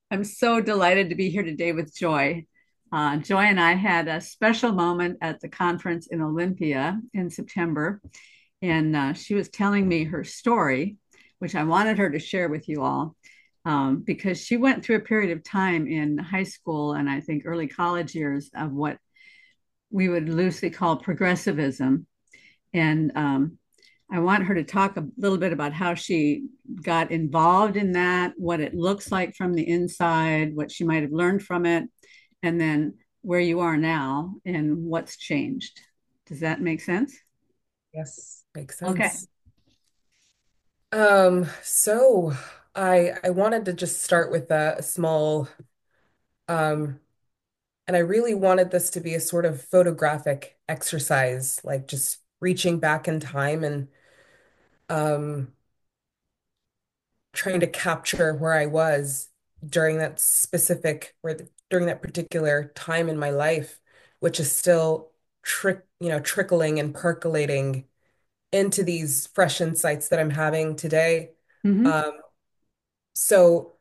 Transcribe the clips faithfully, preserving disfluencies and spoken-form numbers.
I'm so delighted to be here today with Joy. Uh, Joy and I had a special moment at the conference in Olympia in September, and uh, she was telling me her story, which I wanted her to share with you all, um, because she went through a period of time in high school and I think early college years of what we would loosely call progressivism. And um, I want her to talk a little bit about how she got involved in that, what it looks like from the inside, what she might have learned from it, and then where you are now and what's changed. Does that make sense? Yes, makes Okay. sense. Um, so I I wanted to just start with a, a small um and I really wanted this to be a sort of photographic exercise, like just reaching back in time and um trying to capture where I was during that specific where the, during that particular time in my life, which is still trick, you know, trickling and percolating into these fresh insights that I'm having today. Mm-hmm. Um, so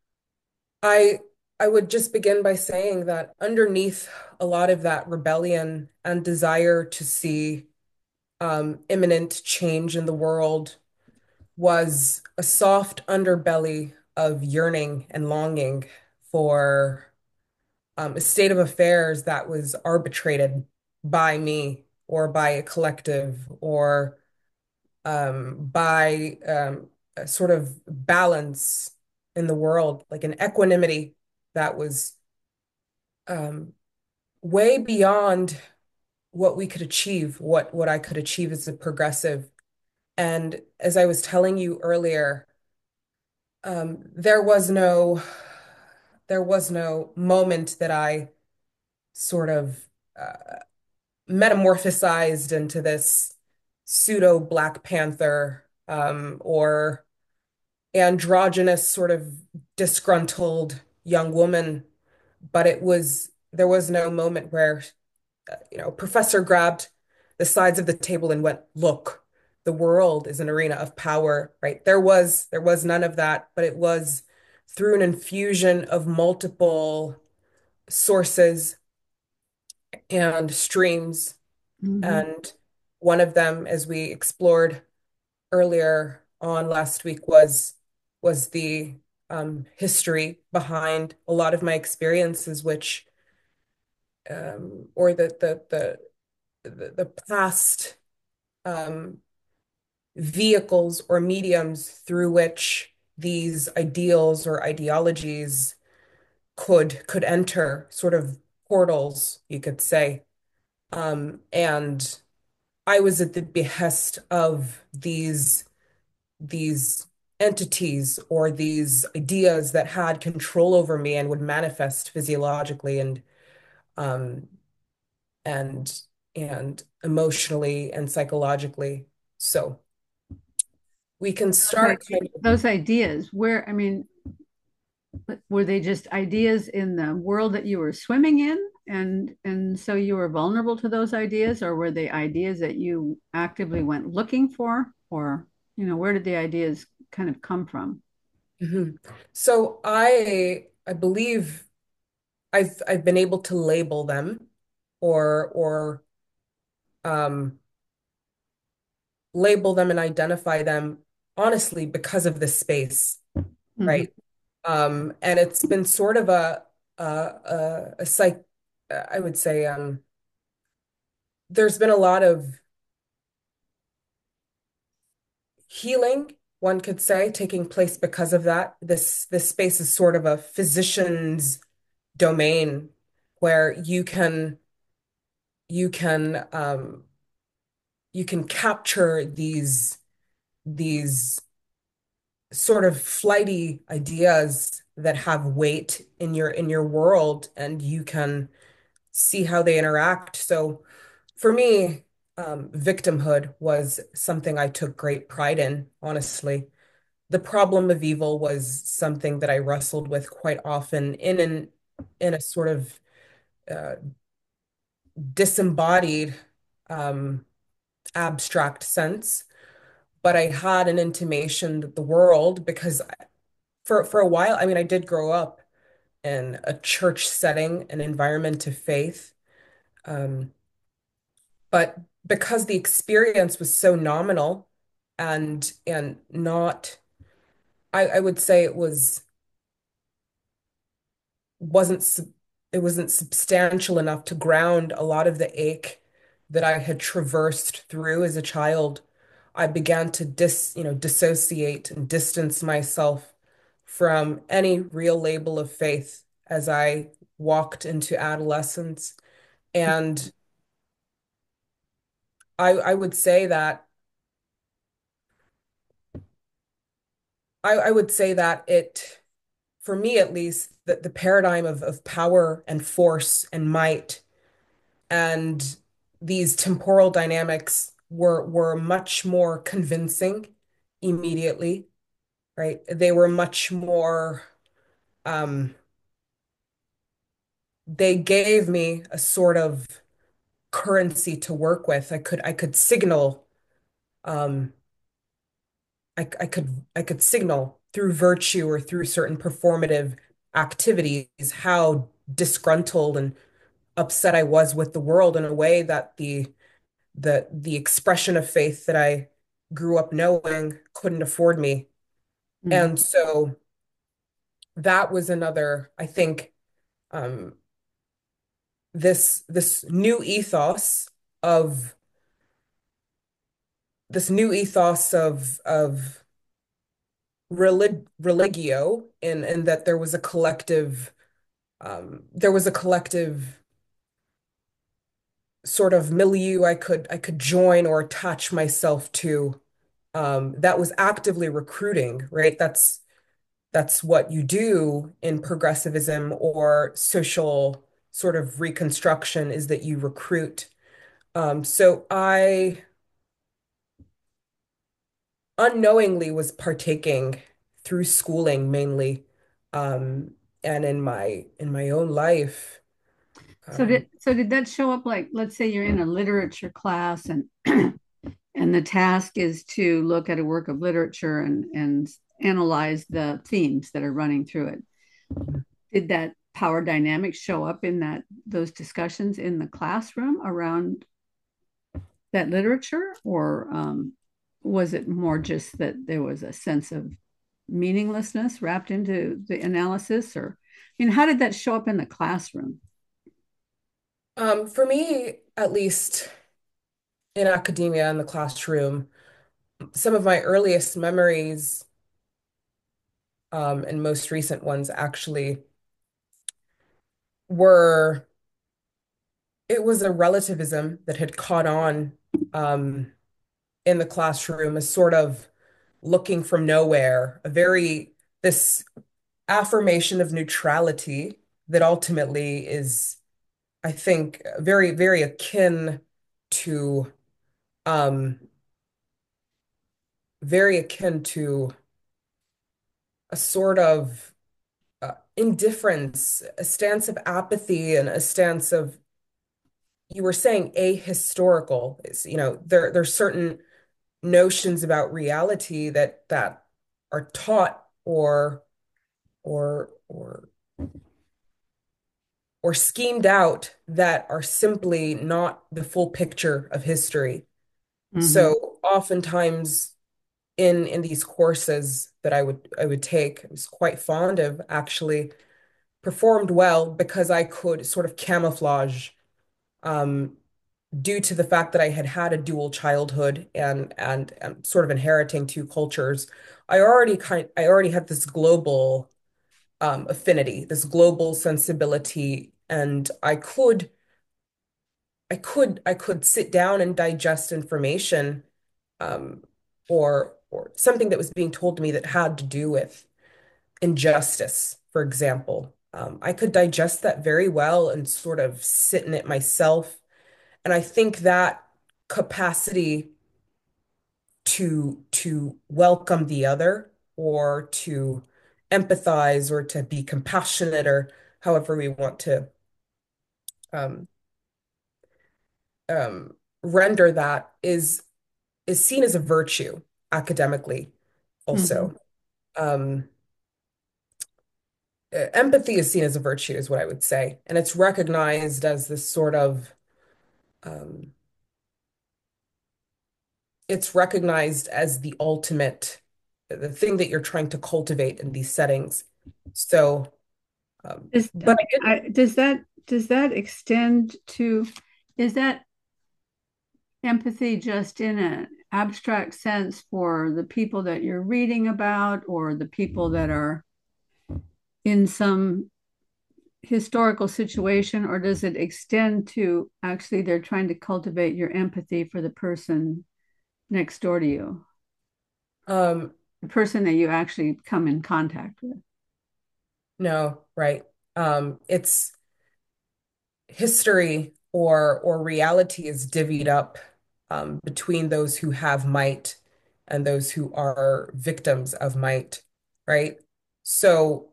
I I would just begin by saying that underneath a lot of that rebellion and desire to see um, imminent change in the world was a soft underbelly of yearning and longing for um, a state of affairs that was arbitrated by me or by a collective or um, by um, a sort of balance in the world, like an equanimity that was um, way beyond what we could achieve, what what I could achieve as a progressive. And as I was telling you earlier, um, there was no there was no moment that I sort of uh, metamorphosized into this pseudo Black Panther um, or androgynous sort of disgruntled young woman, but it was there was no moment where uh, you know, professor grabbed the sides of the table and went, "Look, the world is an arena of power," right? There was there was none of that, but it was through an infusion of multiple sources and streams. Mm-hmm. And one of them, as we explored earlier on last week, was was the um, history behind a lot of my experiences, which um, or the the the the, the past um, vehicles or mediums through which these ideals or ideologies could could enter, sort of portals, you could say. Um, and I was at the behest of these these entities or these ideas that had control over me and would manifest physiologically and um, and and emotionally and psychologically. So we can Those, start i- kind of. those ideas, where, I mean, were they just ideas in the world that you were swimming in? And and so you were vulnerable to those ideas, or were they ideas that you actively went looking for? Or, you know, where did the ideas kind of come from? Mhm. So I I believe I've I've been able to label them or or um label them and identify them honestly because of this space, Hmm. right? Um, and it's been sort of a a a, a psych I would say um there's been a lot of healing, one could say, taking place because of that. This this space is sort of a physician's domain where you can you can um you can capture these these sort of flighty ideas that have weight in your in your world and you can see how they interact. So for me, um, victimhood was something I took great pride in, honestly. The problem of evil was something that I wrestled with quite often in an in a sort of uh, disembodied, um, abstract sense. But I had an intimation that the world, because for for a while, I mean, I did grow up in a church setting, an environment of faith. Um, but because the experience was so nominal and and not, I, I would say it was wasn't sub- it wasn't substantial enough to ground a lot of the ache that I had traversed through as a child. I began to dis, you know, dissociate and distance myself from any real label of faith as I walked into adolescence. And I, I would say that I, I would say that it, for me at least, that the paradigm of, of power and force and might and these temporal dynamics were were much more convincing immediately, right? They were much more um they gave me a sort of currency to work with. I could I could signal um I, I could I could signal through virtue or through certain performative activities how disgruntled and upset I was with the world in a way that the the the expression of faith that I grew up knowing couldn't afford me. Mm-hmm. And so that was another, I think, um, this this new ethos of this new ethos of of relig religio in in that there was a collective um, there was a collective sort of milieu I could I could join or attach myself to um, that was actively recruiting, right? That's that's what you do in progressivism or social sort of reconstruction is that you recruit. Um, so I unknowingly was partaking through schooling mainly, um, and in my in my own life. So Um, did so did that show up like, let's say you're in a literature class and and the task is to look at a work of literature and and analyze the themes that are running through it. Did that power dynamic show up in that those discussions in the classroom around that literature, or um, was it more just that there was a sense of meaninglessness wrapped into the analysis? Or, I mean, how did that show up in the classroom? um, for me, at least in academia in the classroom, some of my earliest memories, um, and most recent ones actually were it was a relativism that had caught on um, in the classroom, a sort of looking from nowhere, a very, this affirmation of neutrality that ultimately is, I think, very, very akin to, um, very akin to a sort of uh, indifference, a stance of apathy, and a stance of, you were saying ahistorical. Is, you know, there there's certain notions about reality that that are taught or or or or schemed out that are simply not the full picture of history. Mm-hmm. So oftentimes in in these courses that I would I would take, I was quite fond of actually performed well because I could sort of camouflage um due to the fact that I had had a dual childhood and and, and sort of inheriting two cultures. I already kind I already had this global um, affinity, this global sensibility, and I could I could I could sit down and digest information um, or or something that was being told to me that had to do with injustice, for example. Um, I could digest that very well and sort of sit in it myself. And I think that capacity to to welcome the other or to empathize or to be compassionate or however we want to um, um, render that is is seen as a virtue academically Mm-hmm. also. Um, uh, empathy is seen as a virtue, is what I would say, and it's recognized as this sort of um, it's recognized as the ultimate, the thing that you're trying to cultivate in these settings. So, um, Does, but I did, I, does that does that extend to, is that empathy just in an abstract sense for the people that you're reading about or the people that are in some historical situation, or does it extend to actually they're trying to cultivate your empathy for the person next door to you, um, the person that you actually come in contact with? no, right. Um, it's history or or reality is divvied up um, between those who have might and those who are victims of might, right? So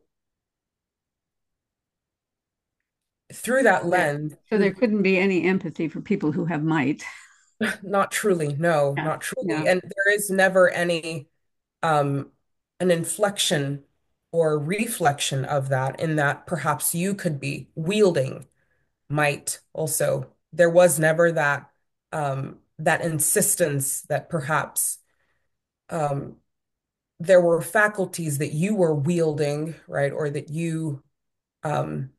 through that There. lens, So there couldn't be any empathy for people who have might. not truly, no, Yeah. not truly. Yeah. And there is never any um an inflection or reflection of that in that perhaps you could be wielding might also. There was never that um that insistence that perhaps um there were faculties that you were wielding, right? Or that you um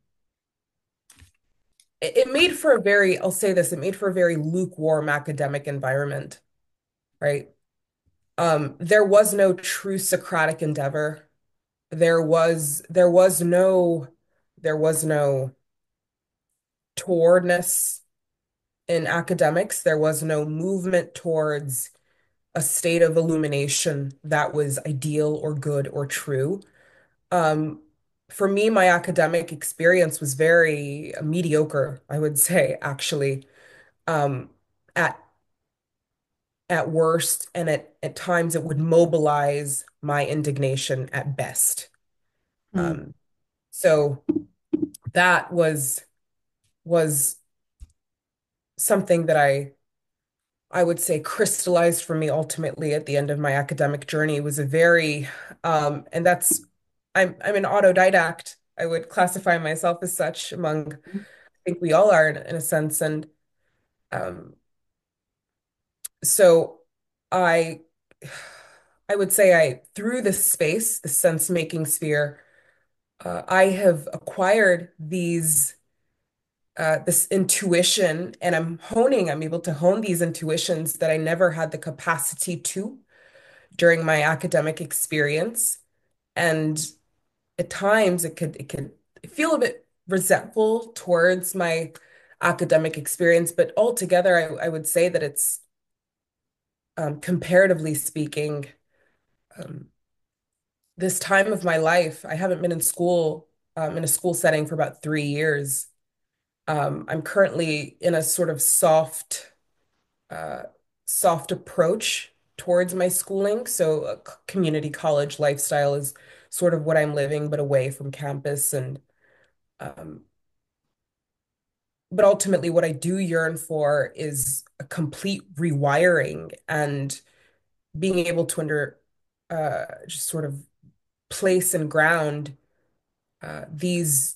it, it made for a very, I'll say this, it made for a very lukewarm academic environment, right? Um, there was no true Socratic endeavor. There was there was no there was no towardness in academics. There was no movement towards a state of illumination that was ideal or good or true. Um, for me, my academic experience was very mediocre, I would say, actually, um, at at worst, and at, at times it would mobilize my indignation at best. Mm. Um, so that was was something that I I would say crystallized for me ultimately at the end of my academic journey. It was a very um, and that's I'm I'm an autodidact. I would classify myself as such among, I think we all are in, in a sense. And um, so I I would say I through this space, the sense making sphere, uh, I have acquired these uh, this intuition, and I'm honing, I'm able to hone these intuitions that I never had the capacity to during my academic experience. And at times it could it could feel a bit resentful towards my academic experience, but altogether I, I would say that it's um, comparatively speaking, um, this time of my life, I haven't been in school um, in a school setting for about three years. Um, I'm currently in a sort of soft uh, soft approach towards my schooling. So a c- community college lifestyle is sort of what I'm living, but away from campus. And um, but ultimately, what I do yearn for is a complete rewiring and being able to under uh, just sort of place and ground uh, these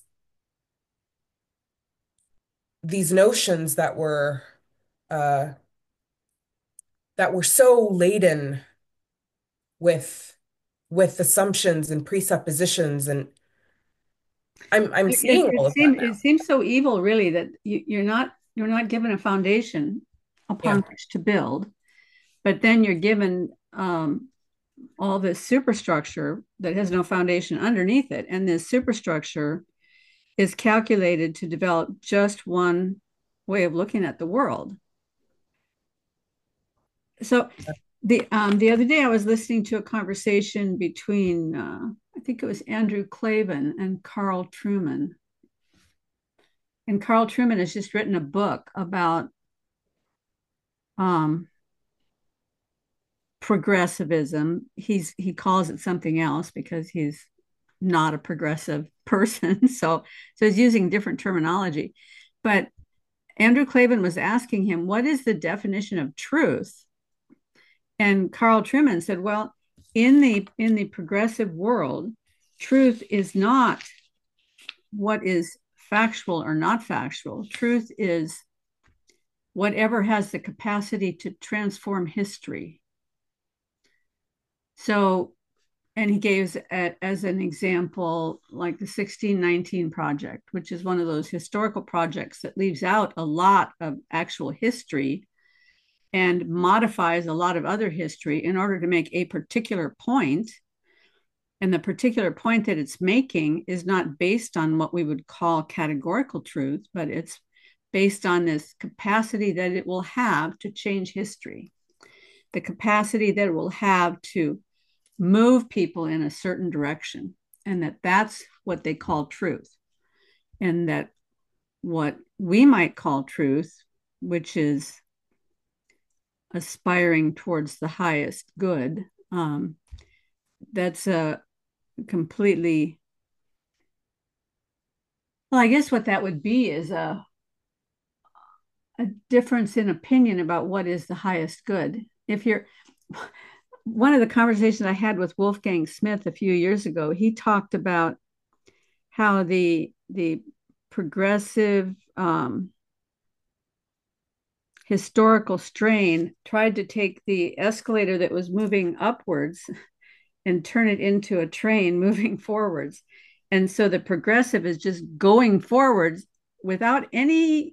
these notions that were uh, that were so laden with with assumptions and presuppositions, and I'm I'm It, seeing it all of that seems it now. seems so evil, really, that you, you're not you're not given a foundation upon Yeah, which to build, but then you're given um, all this superstructure that has no foundation underneath it, and this superstructure is calculated to develop just one way of looking at the world. So the um, the other day I was listening to a conversation between uh, I think it was Andrew Klavan and Carl Trueman, and Carl Trueman has just written a book about um, progressivism. He's he calls it something else because he's not a progressive person. So so he's using different terminology. But Andrew Klavan was asking him, what is the definition of truth? And Carl Trueman said, well, in the in the progressive world, truth is not what is factual or not factual. Truth is whatever has the capacity to transform history. So, and he gave a, as an example, like the sixteen nineteen Project, which is one of those historical projects that leaves out a lot of actual history and modifies a lot of other history in order to make a particular point. And the particular point that it's making is not based on what we would call categorical truth, but it's based on this capacity that it will have to change history, the capacity that it will have to move people in a certain direction, and that that's what they call truth. And that what we might call truth, which is aspiring towards the highest good, um, that's a completely, well, I guess what that would be is a, a difference in opinion about what is the highest good. If you're, one of the conversations I had with Wolfgang Smith a few years ago, he talked about how the the progressive um, historical strain tried to take the escalator that was moving upwards and turn it into a train moving forwards. And so the progressive is just going forwards without any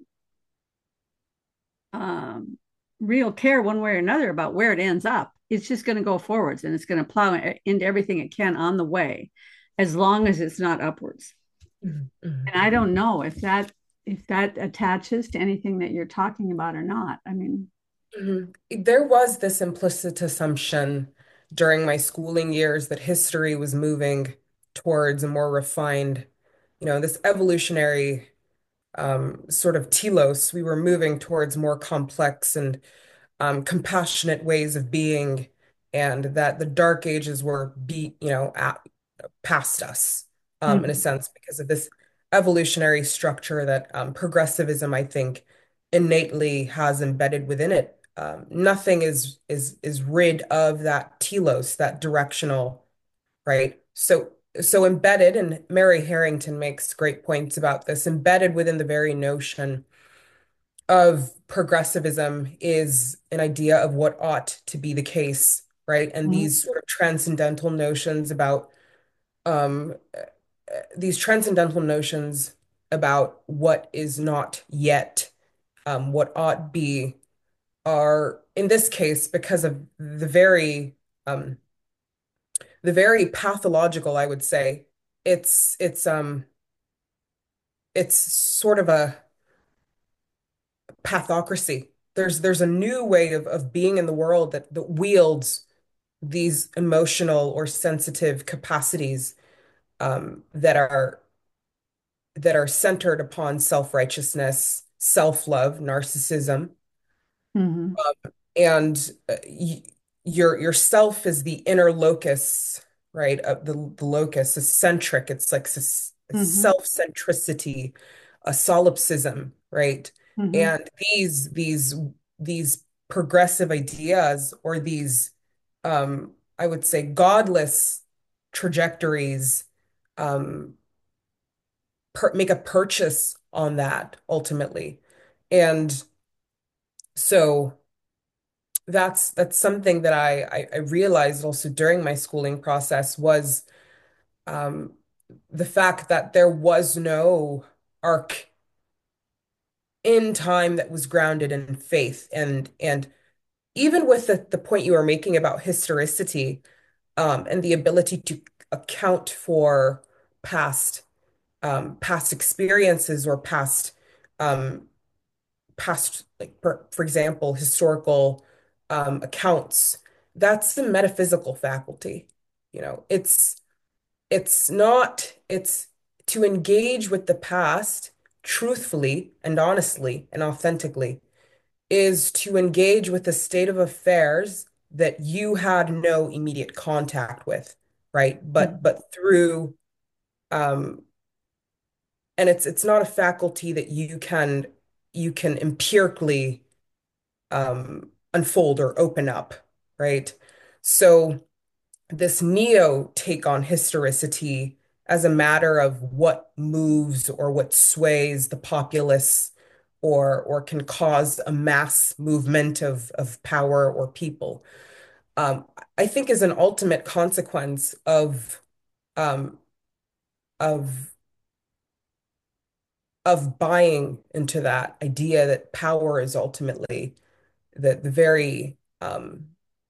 um, real care one way or another about where it ends up. It's just going to go forwards and it's going to plow into everything it can on the way, as long as it's not upwards. Mhm. And I don't know if that if that attaches to anything that you're talking about or not. I mean, Mhm. There was this implicit assumption during my schooling years that history was moving towards a more refined, you know, this evolutionary um, sort of telos. We were moving towards more complex and um, compassionate ways of being, and that the dark ages were be, you know, at, past us, um, in a mm-hmm, sense, because of this evolutionary structure that um, progressivism, I think, innately has embedded within it. Um, nothing is is is rid of that telos, that directional, right? So so embedded, and Mary Harrington makes great points about this, embedded within the very notion of progressivism is an idea of what ought to be the case, right? And mm-hmm, these sort of transcendental notions about um, these transcendental notions about what is not yet, um, what ought be, are in this case because of the very um, the very pathological, I would say. It's it's um it's sort of a pathocracy. There's there's a new way of of being in the world that that wields these emotional or sensitive capacities um, that are that are centered upon self-righteousness, self-love, narcissism, mm-hmm, and uh, y your yourself is the inner locus, right? Of the the locus is centric. It's like s- mm-hmm, self-centricity, a solipsism, right? mm-hmm, And these these these progressive ideas or these um, I would say godless trajectories um, per make a purchase on that ultimately. And so that's that's something that I, I I realized also during my schooling process was um, the fact that there was no arc in time that was grounded in faith and and even with the, the point you were making about historicity um, and the ability to account for past um, past experiences or past um, past, like for, for example, historical um, accounts, that's the metaphysical faculty. You know, it's it's not, it's to engage with the past truthfully and honestly and authentically is to engage with the state of affairs that you had no immediate contact with, right? But mm-hmm, but through um and it's it's not a faculty that you can you can empirically um, unfold or open up, right? So this neo take on historicity as a matter of what moves or what sways the populace or or can cause a mass movement of of power or people. Um, I think is an ultimate consequence of um, of of buying into that idea that power is ultimately the the very um,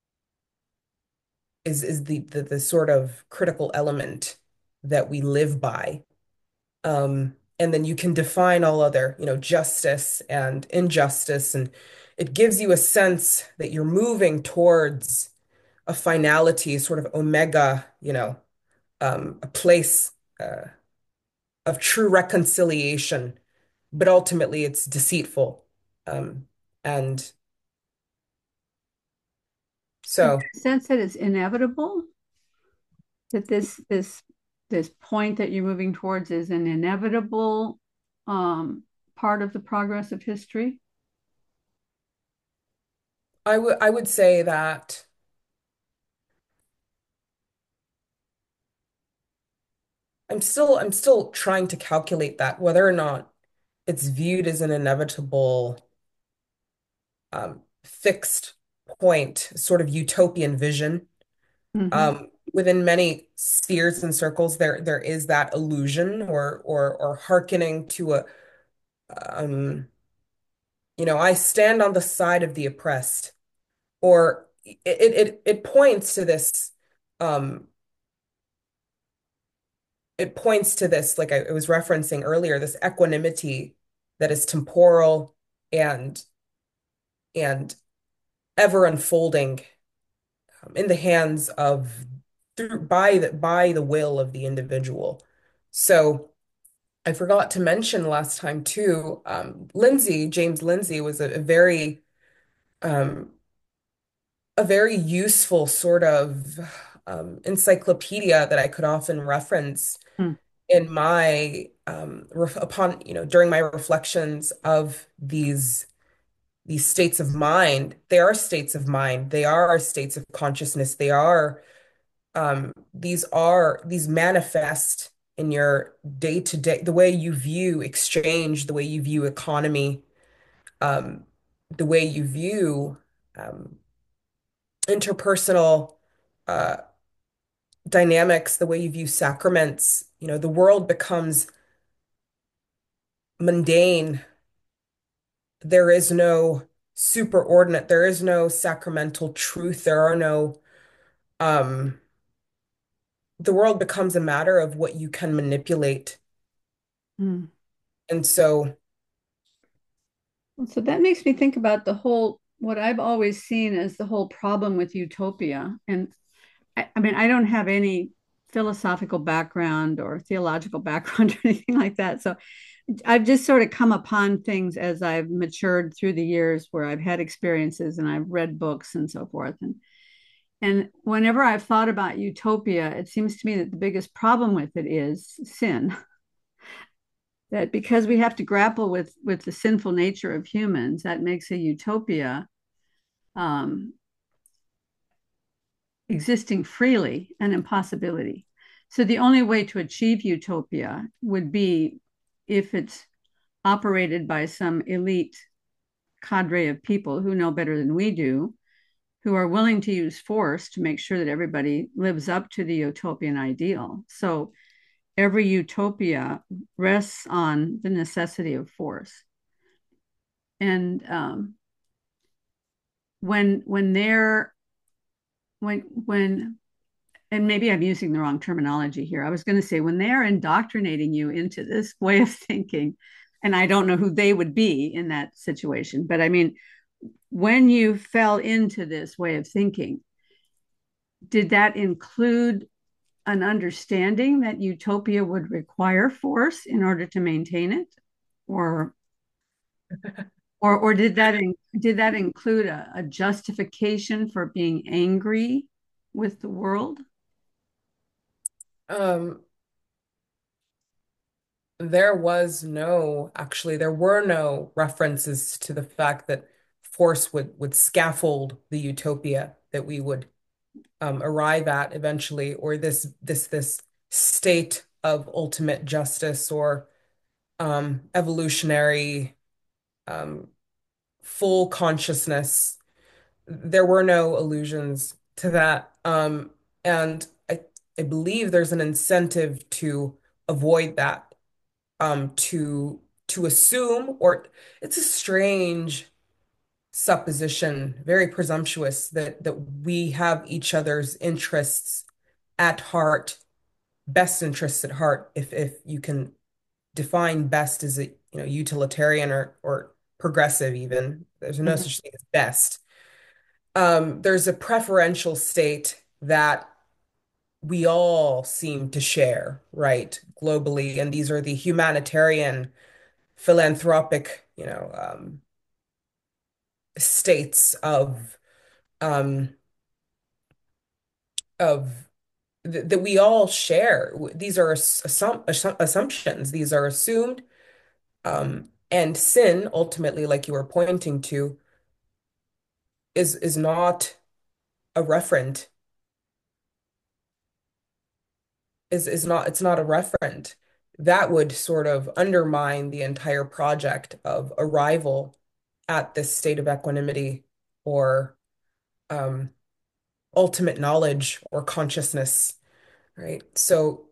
is is the, the the sort of critical element that we live by. Um, and then you can define all other, you know, justice and injustice, and it gives you a sense that you're moving towards a finality, sort of omega, you know, um, a place uh, of true reconciliation, but ultimately it's deceitful. Um, and Do you so sense that it's inevitable that this this this point that you're moving towards is an inevitable um, part of the progress of history? I would I would say that I'm still I'm still trying to calculate that whether or not it's viewed as an inevitable um, fixed point, sort of utopian vision. Hmm. Um, within many spheres and circles, there there is that illusion or or or hearkening to a um, you know, I stand on the side of the oppressed, or it it it points to this um it points to this, like I, I was referencing earlier, this equanimity that is temporal and and ever unfolding um, in the hands of through by the by the will of the individual. So I forgot to mention last time too, um, Lindsay, James Lindsay was a, a very um, a very useful sort of um, encyclopedia that I could often reference Mm. in my um, ref upon, you know, during my reflections of these these states of mind. They are states of mind. They are states of consciousness. They are um, these are these manifest in your day to day, the way you view exchange, the way you view economy, um, the way you view um, interpersonal uh, dynamics, the way you view sacraments. You know, the world becomes mundane. There is no superordinate, there is no sacramental truth, there are no um the world becomes a matter of what you can manipulate. Mm. And so So that makes me think about the whole, what I've always seen as the whole problem with utopia. And I, I mean, I don't have any philosophical background or theological background or anything like that. So I've just sort of come upon things as I've matured through the years where I've had experiences and I've read books and so forth. And and whenever I've thought about utopia, it seems to me that the biggest problem with it is sin. That because we have to grapple with with the sinful nature of humans, that makes a utopia um, existing freely an impossibility. So the only way to achieve utopia would be if it's operated by some elite cadre of people who know better than we do, who are willing to use force to make sure that everybody lives up to the utopian ideal. So every utopia rests on the necessity of force. And um, when when they're when when and maybe I'm using the wrong terminology here. I was going to say when they're indoctrinating you into this way of thinking, and I don't know who they would be in that situation, but I mean, when you fell into this way of thinking, did that include an understanding that utopia would require force in order to maintain it, or or or did that in, did that include a, a justification for being angry with the world? um there was no, actually, there were no references to the fact that force would would scaffold the utopia that we would um, arrive at eventually, or this this this state of ultimate justice or um, evolutionary um, full consciousness. There were no allusions to that. Um, and I, I believe there's an incentive to avoid that, um, to to assume, or it's a strange supposition, very presumptuous that that we have each other's interests at heart, best interests at heart, if if you can define best as a, you know, utilitarian or or progressive even. There's no Mhm. such thing as best. Um, there's a preferential state that we all seem to share, right, globally, and these are the humanitarian, philanthropic, you know, um, states of um, of th that we all share. These are assum assum assumptions. These are assumed, um, and sin, ultimately, like you were pointing to, is is not a referent. Is is not It's not a referent. That would sort of undermine the entire project of arrival at this state of equanimity or um, ultimate knowledge or consciousness, right? So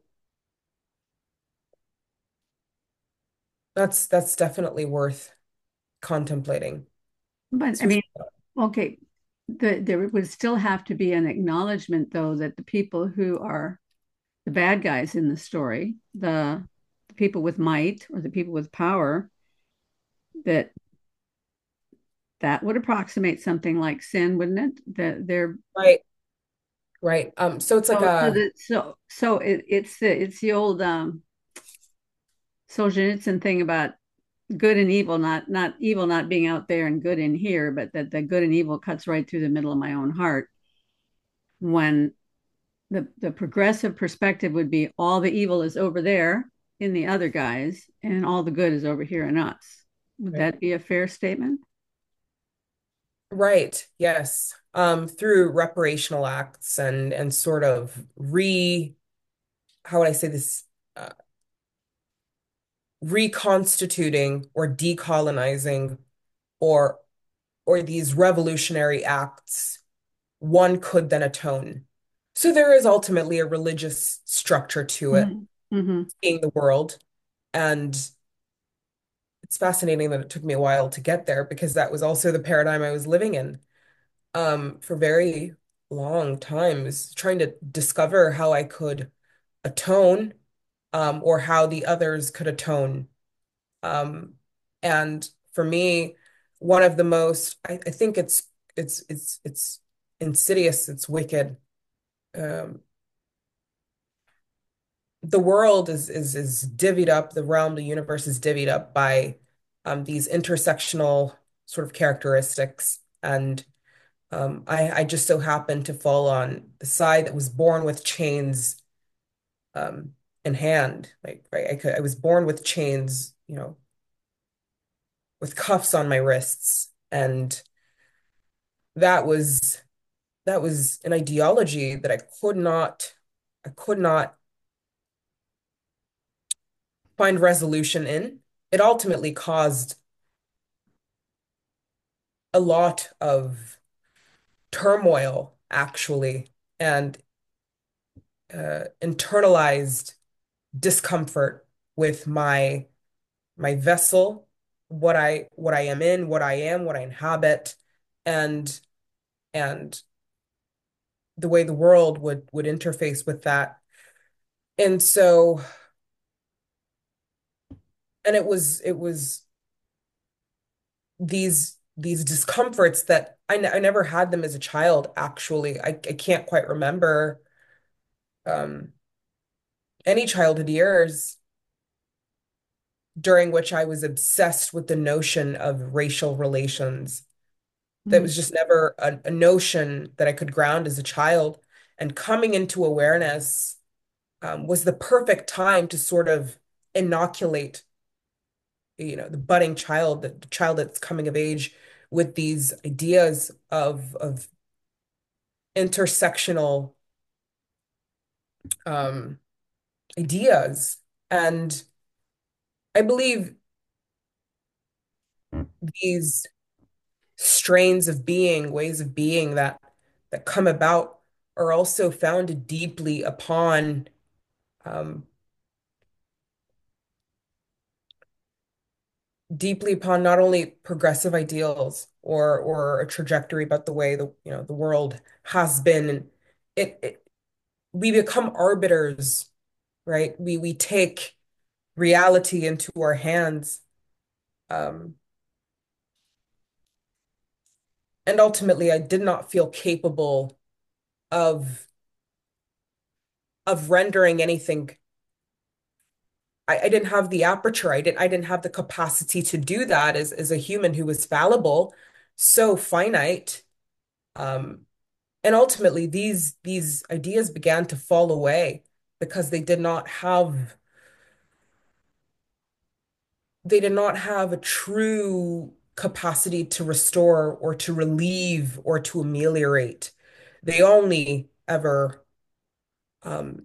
that's that's definitely worth contemplating. But It's I for mean, sure. okay, the, there would still have to be an acknowledgement, though, that the people who are the bad guys in the story, the, the people with might or the people with power, that that would approximate something like sin, wouldn't it? That they're Right, right. Um, so it's like so so a that so so it, it's the it's the old um Solzhenitsyn thing about good and evil, not not evil not being out there and good in here, but that the good and evil cuts right through the middle of my own heart. When the the progressive perspective would be all the evil is over there in the other guys, and all the good is over here in us. Would right. that be a fair statement? Right, yes. Um, through reparational acts and and sort of re how would I say this? Uh, reconstituting or decolonizing or or these revolutionary acts, one could then atone. So there is ultimately a religious structure to it, Mm-hmm. Mm-hmm. seeing the world. And it's fascinating that it took me a while to get there because that was also the paradigm I was living in um, for very long time, is trying to discover how I could atone, um, or how the others could atone. Um, and for me, one of the most, I, I think it's it's it's it's insidious, it's wicked. Um, the world is is is divvied up, the realm, the universe is divvied up by um, these intersectional sort of characteristics. And um, I, I just so happened to fall on the side that was born with chains um, in hand. Like, right, I could, I was born with chains, you know, with cuffs on my wrists, and that was that was an ideology that I could not I could not find resolution in. It ultimately caused a lot of turmoil, actually, and uh, internalized discomfort with my my vessel, what I what I am in, what I am, what I inhabit, and and the way the world would would interface with that. And so, and it was it was these these discomforts that I, n I never had them as a child, actually. I, I can't quite remember um, any childhood years during which I was obsessed with the notion of racial relations. That was just never a, a notion that I could ground as a child. And coming into awareness um, was the perfect time to sort of inoculate, you know, the budding child, the child that's coming of age with these ideas of of intersectional um, ideas. And I believe these strains of being, ways of being that that come about are also founded deeply upon um, deeply upon not only progressive ideals or or a trajectory about the way the you know the world has been. And it, it we become arbiters, right? We we take reality into our hands. Um, and ultimately, I did not feel capable of of rendering anything. I, I didn't have the aperture. I didn't I didn't have the capacity to do that as as a human who was fallible, so finite. Um, and ultimately, these these ideas began to fall away because they did not have they did not have a true capacity to restore or to relieve or to ameliorate. They only ever um,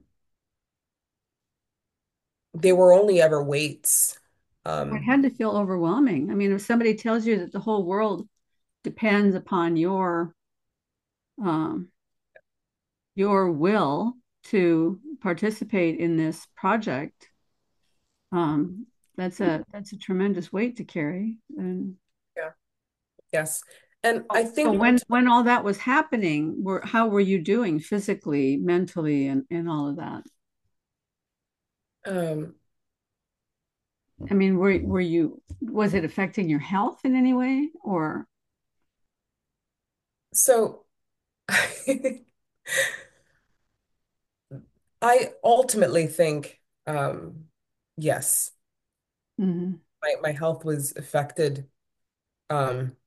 they were only ever weights. It Um, had to feel overwhelming. I mean, if somebody tells you that the whole world depends upon your um, your will to participate in this project, um, that's a that's a tremendous weight to carry. And yeah, yes. And I so think when when all that was happening, were how were you doing physically, mentally, and, and all of that? um, I mean, were were you was it affecting your health in any way or so I ultimately think um, yes, Mhm. my, my health was affected um,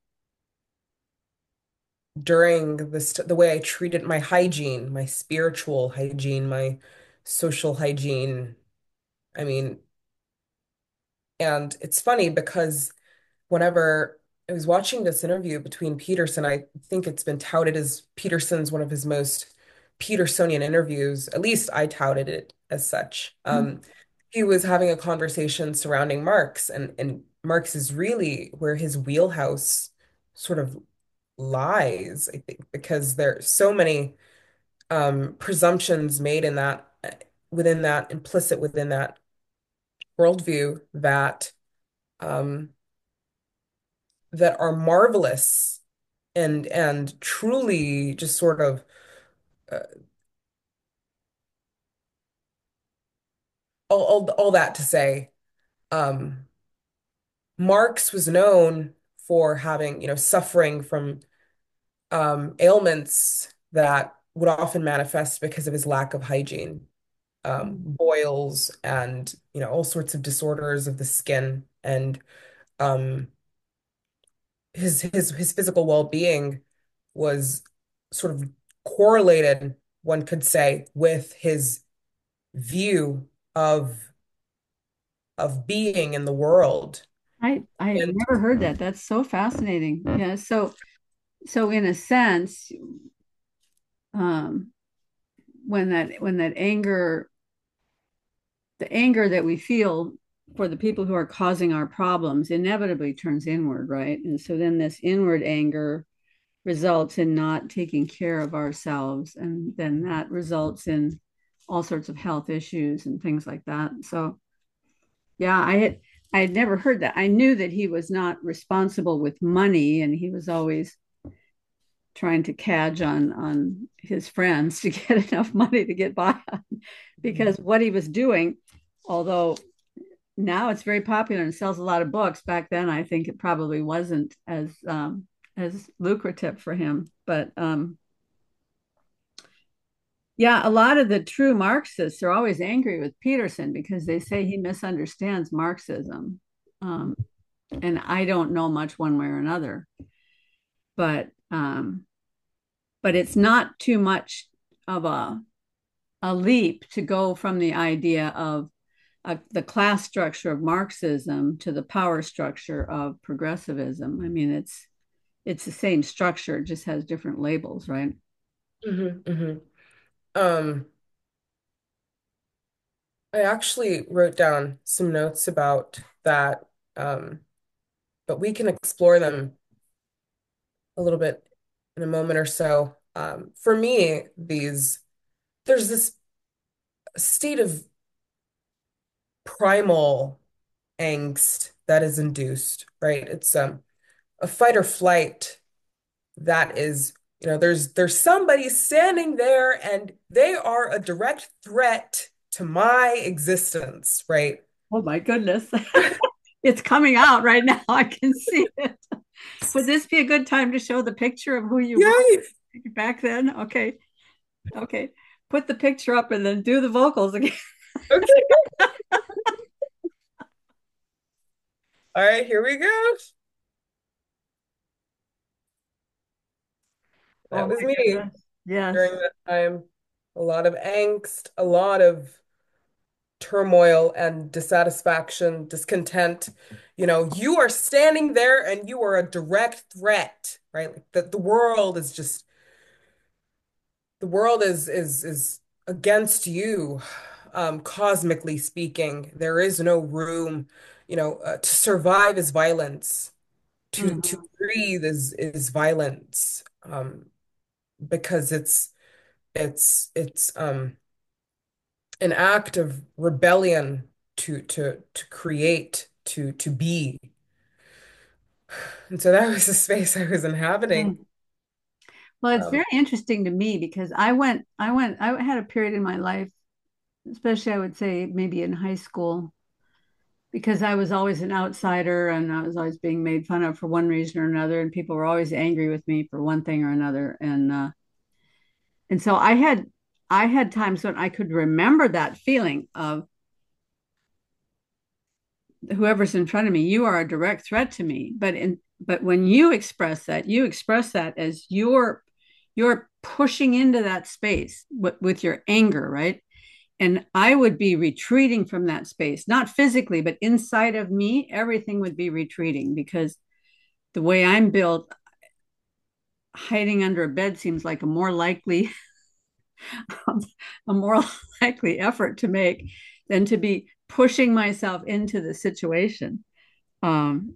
during this the way I treated my hygiene, my spiritual hygiene, my social hygiene. I mean, and it's funny because whenever I was watching this interview between Peterson, I think it's been touted as Peterson's one of his most Petersonian interviews. At least I touted it as such. Um, he was having a conversation surrounding Marx, and and Marx is really where his wheelhouse sort of lies, I think, because there are so many um, presumptions made in that within that implicit within that worldview that um, that are marvelous and and truly just sort of uh, all, all all that to say, um, Marx was known for having, you know, suffering from um, ailments that would often manifest because of his lack of hygiene, um, boils and, you know, all sorts of disorders of the skin. And um, his his his physical well-being was sort of correlated, one could say, with his view of of being in the world. I I And never heard that. That's so fascinating. Yeah. So so in a sense, um, when that when that anger, the anger that we feel for the people who are causing our problems inevitably turns inward, right? And so then this inward anger results in not taking care of ourselves, and then that results in all sorts of health issues and things like that. So yeah, I had I had never heard that. I knew that he was not responsible with money, and he was always trying to cadge on on his friends to get enough money to get by on, because what he was doing, although now it's very popular and sells a lot of books, back then I think it probably wasn't as um, as lucrative for him. But um, yeah, a lot of the true Marxists are always angry with Peterson because they say he misunderstands Marxism. Um, and I don't know much one way or another, but um, but it's not too much of a a leap to go from the idea of uh, the class structure of Marxism to the power structure of progressivism. I mean, it's it's the same structure, it just has different labels, right? hmm hmm Um, I actually wrote down some notes about that, um, but we can explore them a little bit in a moment or so. Um, for me, these there's this state of primal angst that is induced, right? It's um, a fight or flight that is, you know, there's there's somebody standing there and they are a direct threat to my existence, right? Oh my goodness. It's coming out right now. I can see it. Would this be a good time to show the picture of who you were Yeah. back then? Okay. Okay. Put the picture up and then do the vocals again. Okay. All right, here we go. Oh That was my me goodness. Yes. during that time. A lot of angst, a lot of turmoil and dissatisfaction, discontent. You know, you are standing there and you are a direct threat, right? Like the, the world is just the world is is is against you, um, cosmically speaking. There is no room, you know, uh, to survive is violence. To to Mhm. breathe is is violence, um, because it's it's it's um an act of rebellion to to to create, to to be. And so that was the space I was inhabiting. Mm. Well, it's Um, very interesting to me because I went, I went, I had a period in my life, especially I would say maybe in high school, because I was always an outsider and I was always being made fun of for one reason or another, and people were always angry with me for one thing or another. And uh, and so I had I had times when I could remember that feeling of whoever's in front of me, you are a direct threat to me. But in but when you express that, you express that as you're you're pushing into that space with, with your anger, right? And I would be retreating from that space, not physically, but inside of me, everything would be retreating because the way I'm built, hiding under a bed seems like a more likely a more likely effort to make than to be pushing myself into the situation. Um,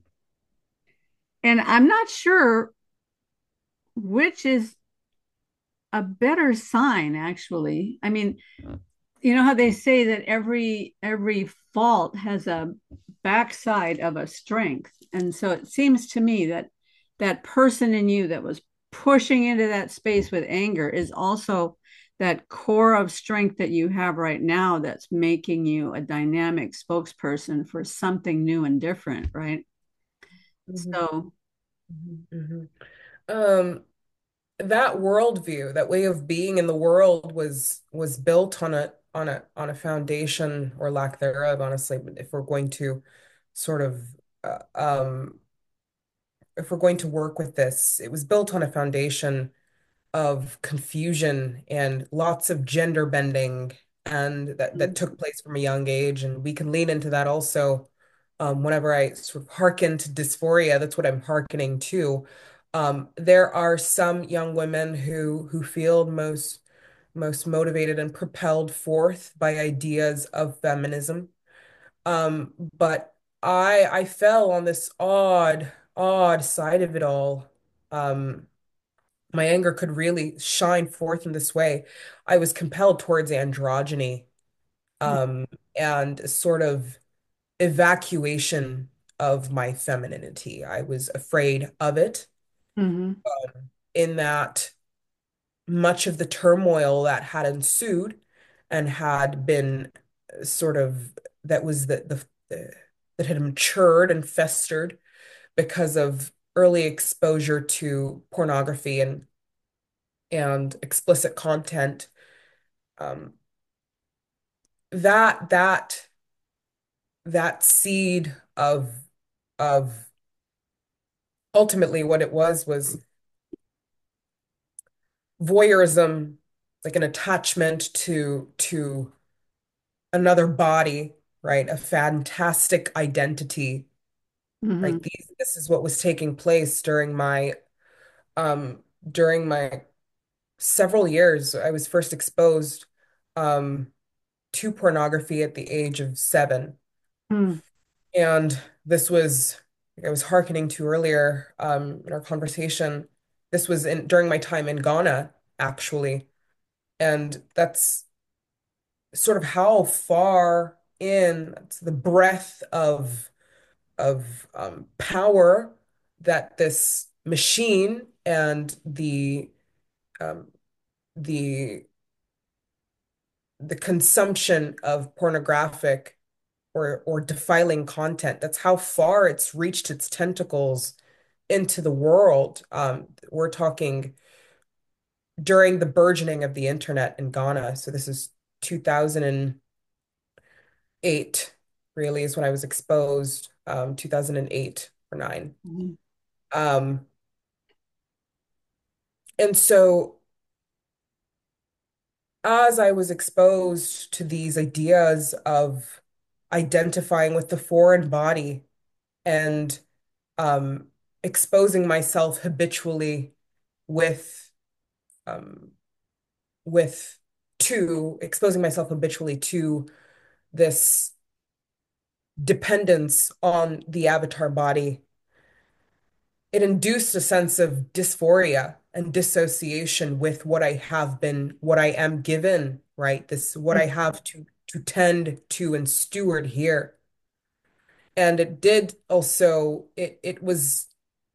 and I'm not sure which is a better sign, actually. I mean, you know how they say that every every fault has a backside of a strength, and so it seems to me that that person in you that was pushing into that space with anger is also that core of strength that you have right now that's making you a dynamic spokesperson for something new and different, right? mhm, So mhm, mhm. Um, that worldview, that way of being in the world was was built on a on a on a foundation or lack thereof, honestly, if we're going to sort of uh, um if we're going to work with this, it was built on a foundation of confusion and lots of gender bending and that that took place from a young age. And we can lean into that also. Um, whenever I sort of hearken to dysphoria, that's what I'm hearkening to. Um, there are some young women who who feel most most motivated and propelled forth by ideas of feminism. Um, but I I fell on this odd, odd side of it all. Um, my anger could really shine forth in this way. I was compelled towards androgyny, um, and sort of evacuation of my femininity. I was afraid of it, mm-hmm, in that much of the turmoil that had ensued and had been sort of that was the, the, the that had matured and festered because of early exposure to pornography and and explicit content. Um, that that that seed of of ultimately what it was was voyeurism, like an attachment to to another body, right? A fantastic identity, mm-hmm, right? These, this is what was taking place during my um during my several years. I was first exposed um to pornography at the age of seven. Mm. And this was, like I was hearkening to earlier um, in our conversation. This was in during my time in Ghana, actually. And that's sort of how far in the breadth of of um, power that this machine and the um, the the consumption of pornographic or or defiling content. That's how far it's reached its tentacles into the world. Um, we're talking during the burgeoning of the internet in Ghana. So this is two thousand eight, really, is when I was exposed, um, two thousand eight or nine. Mhm. Um, and so as I was exposed to these ideas of identifying with the foreign body and um, exposing myself habitually with um, with to exposing myself habitually to this dependence on the avatar body, it induced a sense of dysphoria and dissociation with what I have been, what I am given, right? This, what I have to to tend to and steward here. And it did also, it it was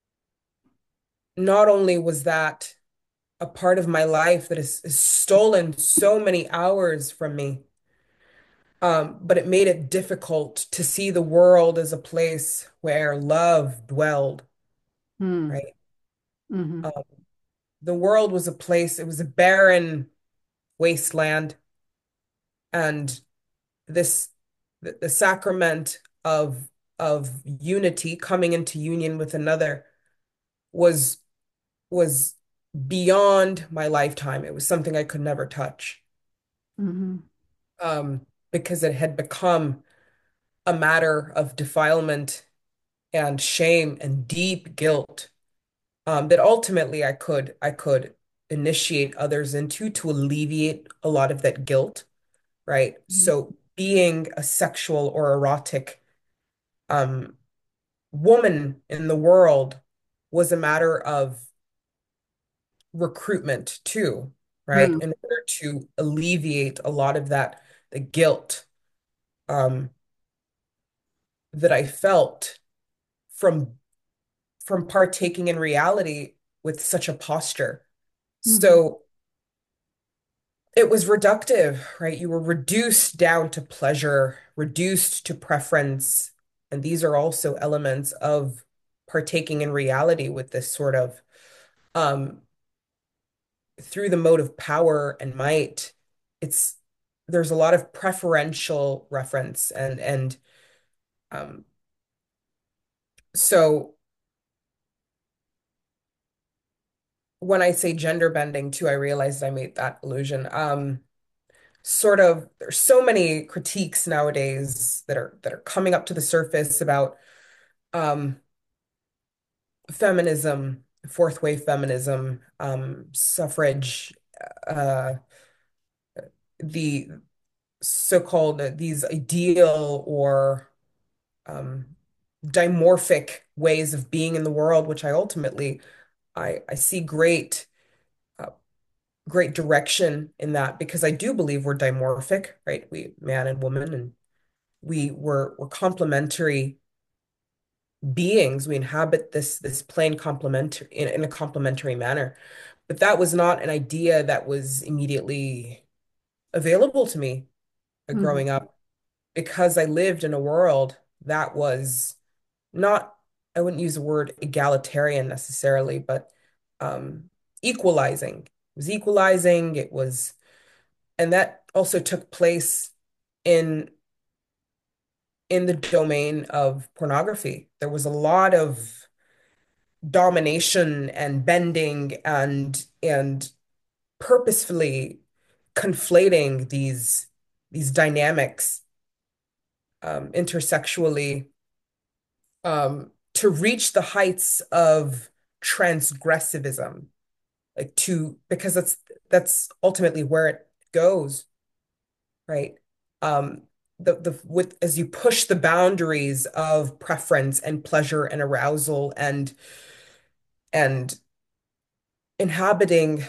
not only was that a part of my life that has, has stolen so many hours from me, um, but it made it difficult to see the world as a place where love dwelled, Mm. right? Mhm. Um, the world was a place, it was a barren wasteland, and this the, the sacrament of of unity, coming into union with another, was was beyond my lifetime. It was something I could never touch, Mhm. um, because it had become a matter of defilement and shame and deep guilt, um, that ultimately I could I could initiate others into to alleviate a lot of that guilt, right? Mhm. So being a sexual or erotic um, woman in the world was a matter of recruitment too, right? Mm. In order to alleviate a lot of that, the guilt um, that I felt from from partaking in reality with such a posture. Mhm. So it was reductive, right? You were reduced down to pleasure, reduced to preference. And these are also elements of partaking in reality with this sort of um through the mode of power and might. It's there's a lot of preferential reference and and um so when I say gender bending too, I realized I made that illusion. Um sort of there's so many critiques nowadays that are that are coming up to the surface about um feminism, fourth wave feminism, um suffrage, uh the so-called uh, these ideal or um dimorphic ways of being in the world, which I ultimately I I see great uh, great direction in that because I do believe we're dimorphic, right? We man and woman, and we were we're complementary beings. We inhabit this this plane complementary in, in a complementary manner. But that was not an idea that was immediately available to me uh, Mhm. growing up because I lived in a world that was not, I wouldn't use the word egalitarian necessarily, but um, equalizing. It was equalizing. It was, and that also took place in in the domain of pornography. There was a lot of domination and bending and and purposefully conflating these these dynamics um, intersexually um, to reach the heights of transgressivism, like to because that's that's ultimately where it goes, right? um, the the with as you push the boundaries of preference and pleasure and arousal and and inhabiting,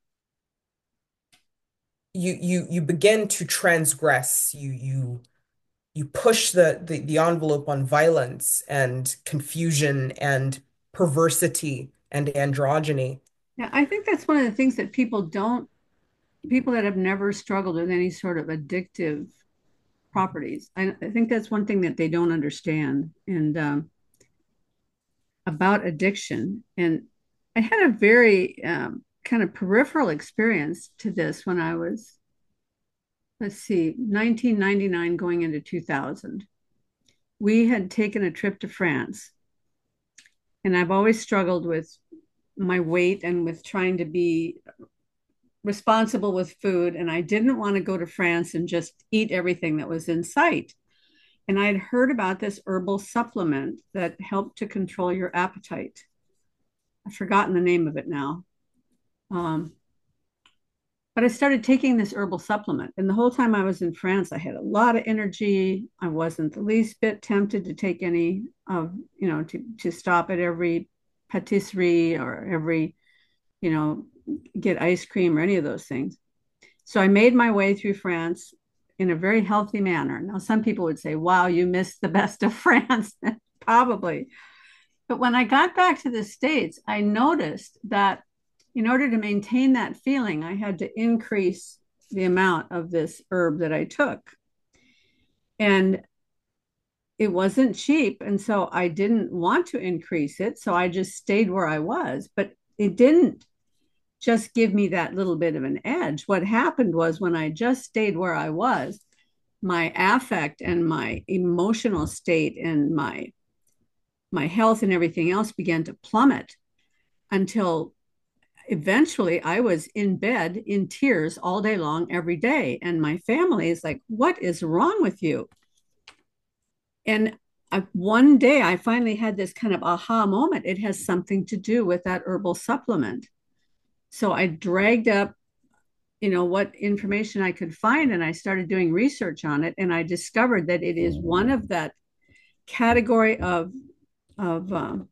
you you you begin to transgress. You you you push the, the the envelope on violence and confusion and perversity and androgyny. Yeah, I think that's one of the things that people don't, people that have never struggled with any sort of addictive properties. I, I think that's one thing that they don't understand and um, about addiction. And I had a very um, kind of peripheral experience to this when I was, let's see, nineteen ninety-nine going into two thousand. We had taken a trip to France, and I've always struggled with my weight and with trying to be responsible with food. And I didn't want to go to France and just eat everything that was in sight. And I'd heard about this herbal supplement that helped to control your appetite. I've forgotten the name of it now. Um, but I started taking this herbal supplement. And the whole time I was in France, I had a lot of energy. I wasn't the least bit tempted to take any of, you know, to, to stop at every patisserie or every, you know, get ice cream or any of those things. So I made my way through France in a very healthy manner. Now, some people would say, wow, you missed the best of France. Probably. But when I got back to the States, I noticed that in order to maintain that feeling, I had to increase the amount of this herb that I took. And it wasn't cheap. And so I didn't want to increase it. So I just stayed where I was. But it didn't just give me that little bit of an edge. What happened was when I just stayed where I was, my affect and my emotional state and my my health and everything else began to plummet until eventually I was in bed in tears all day long every day. And my family is like, what is wrong with you? And I, one day I finally had this kind of aha moment. It has something to do with that herbal supplement. So I dragged up, you know, what information I could find, and I started doing research on it. And I discovered that it is one of that category of, of um,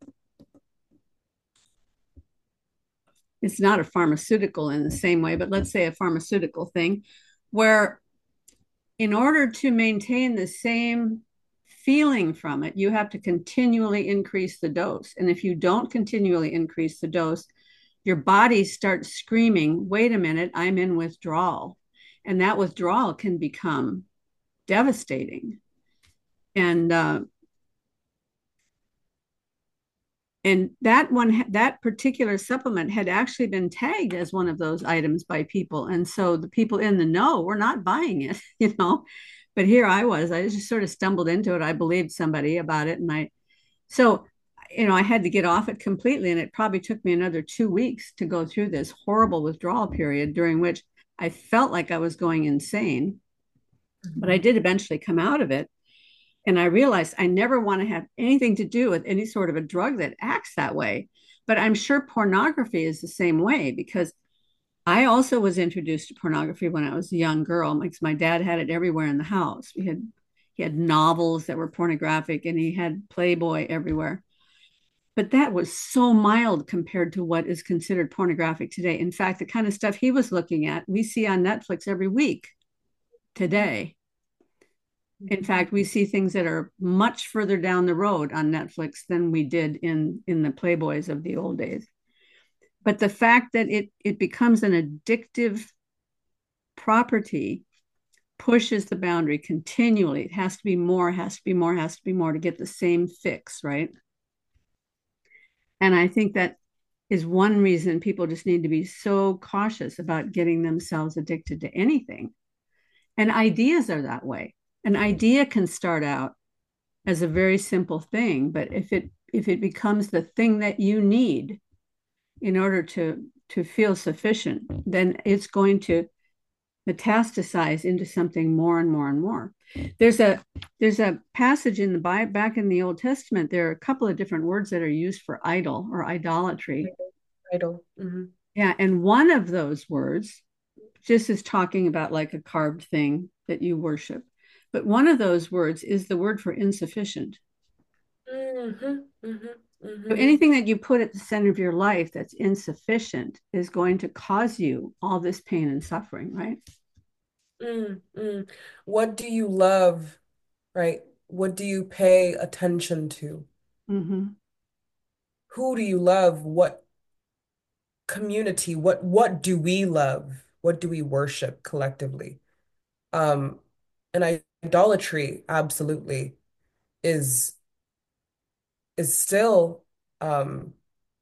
it's not a pharmaceutical in the same way, but let's say a pharmaceutical thing, where in order to maintain the same feeling from it, you have to continually increase the dose. And if you don't continually increase the dose, your body starts screaming, wait a minute, I'm in withdrawal. And that withdrawal can become devastating. And uh, and that one, that particular supplement had actually been tagged as one of those items by people. And so the people in the know were not buying it, you know. But here I was, I just sort of stumbled into it. I believed somebody about it. And I, so, you know, I had to get off it completely. And it probably took me another two weeks to go through this horrible withdrawal period during which I felt like I was going insane. But I did eventually come out of it. And I realized I never want to have anything to do with any sort of a drug that acts that way. But I'm sure pornography is the same way because I also was introduced to pornography when I was a young girl. Because my dad had it everywhere in the house. We had he had novels that were pornographic and he had Playboy everywhere. But that was so mild compared to what is considered pornographic today. In fact, the kind of stuff he was looking at, we see on Netflix every week today. In fact, we see things that are much further down the road on Netflix than we did in in the Playboys of the old days. But the fact that it it becomes an addictive property pushes the boundary continually. It has to be more, has to be more, has to be more to get the same fix, right? And I think that is one reason people just need to be so cautious about getting themselves addicted to anything. And ideas are that way. An idea can start out as a very simple thing, but if it if it becomes the thing that you need in order to to feel sufficient, then it's going to metastasize into something more and more and more. There's a there's a passage in the Bible back in the Old Testament. There are a couple of different words that are used for idol or idolatry. Idol. Mm-hmm. Yeah, and one of those words just is talking about like a carved thing that you worship. But one of those words is the word for insufficient. Hmm. Hmm. So Hmm. anything that you put at the center of your life that's insufficient is going to cause you all this pain and suffering, right? Mm, mm. What do you love, right? What do you pay attention to? Mm-hmm. Who do you love? What community? What what do we love? What do we worship collectively? Um, and idolatry absolutely is is still um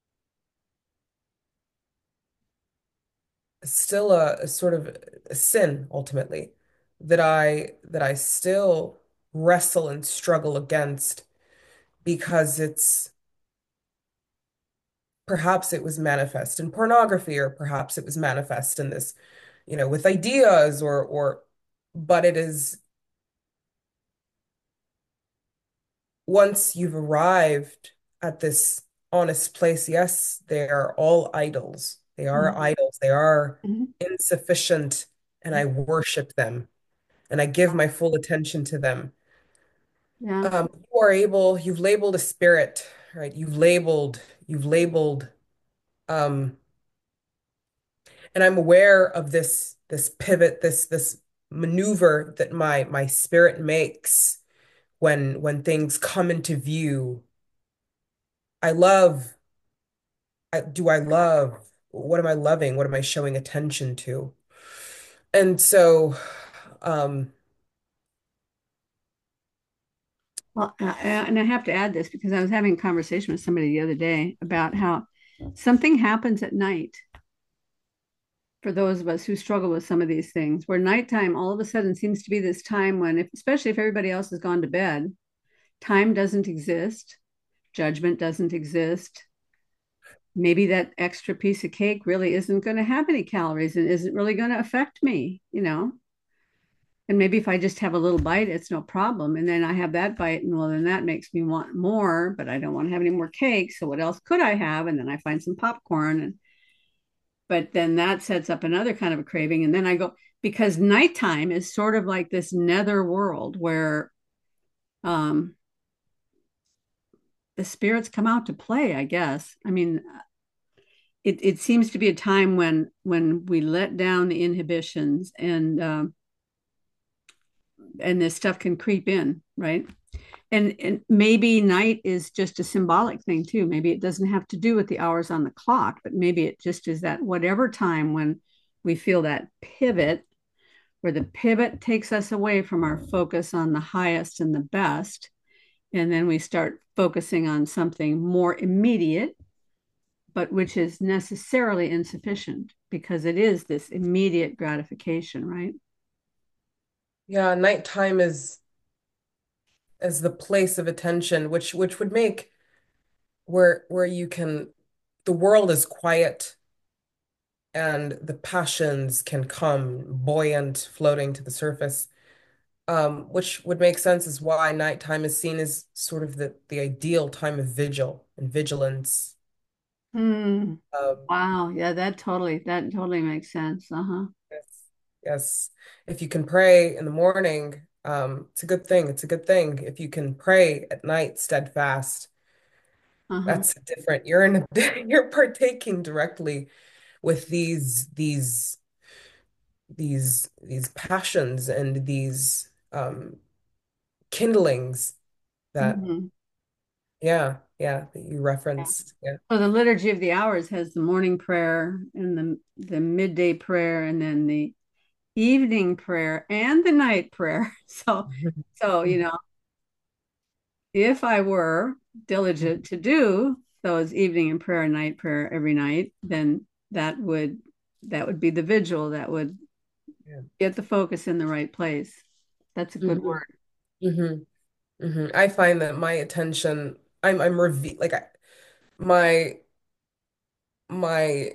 still a, a sort of a sin ultimately that I that I still wrestle and struggle against because it's perhaps it was manifest in pornography or perhaps it was manifest in this, you know, with ideas or or but it is once you've arrived at this honest place, yes, they are all idols. They are Mm-hmm. idols. They are Mm-hmm. insufficient, and I worship them and I give my full attention to them. Yeah. Um, you are able, you've labeled a spirit, right? You've labeled, you've labeled, um, and I'm aware of this this pivot, this this maneuver that my my spirit makes when when things come into view. I love, I, do I love? What am I loving? What am I showing attention to? And so, um, Well, uh, and I have to add this because I was having a conversation with somebody the other day about how something happens at night for those of us who struggle with some of these things, where nighttime all of a sudden seems to be this time when, if, especially if everybody else has gone to bed, time doesn't exist, judgment doesn't exist. Maybe that extra piece of cake really isn't going to have any calories and isn't really going to affect me, you know? And maybe if I just have a little bite, it's no problem. And then I have that bite, and well, then that makes me want more, but I don't want to have any more cake. So what else could I have? And then I find some popcorn, and but then that sets up another kind of a craving. And then I go, because nighttime is sort of like this nether world where um, the spirits come out to play, I guess. I mean, it, it seems to be a time when when we let down the inhibitions and um, and this stuff can creep in, right? And and maybe night is just a symbolic thing too. Maybe it doesn't have to do with the hours on the clock, but maybe it just is that whatever time when we feel that pivot, where the pivot takes us away from our focus on the highest and the best, and then we start focusing on something more immediate, but which is necessarily insufficient because it is this immediate gratification, right? yeah, nighttime is as the place of attention, which which would make where where you can the world is quiet and the passions can come buoyant, floating to the surface. Um, which would make sense as why nighttime is seen as sort of the the ideal time of vigil and vigilance. Hmm. Um, Wow. Yeah, that totally that totally makes sense. Uh-huh. yes, yes. If you can pray in the morning, um, it's a good thing. It's a good thing. If you can pray at night steadfast, Uh-huh. that's different. You're in a, you're partaking directly with these these these these passions and these um kindlings that Hmm. yeah, yeah, that you referenced. Yeah. So the Liturgy of the Hours has the morning prayer and the the midday prayer and then the evening prayer and the night prayer. So so you know, if I were diligent to do those evening and prayer and night prayer every night, then that would that would be the vigil that would Yeah. get the focus in the right place. That's a good Hmm. word. Hmm. Hmm. I find that my attention, I'm I'm reve like I, my my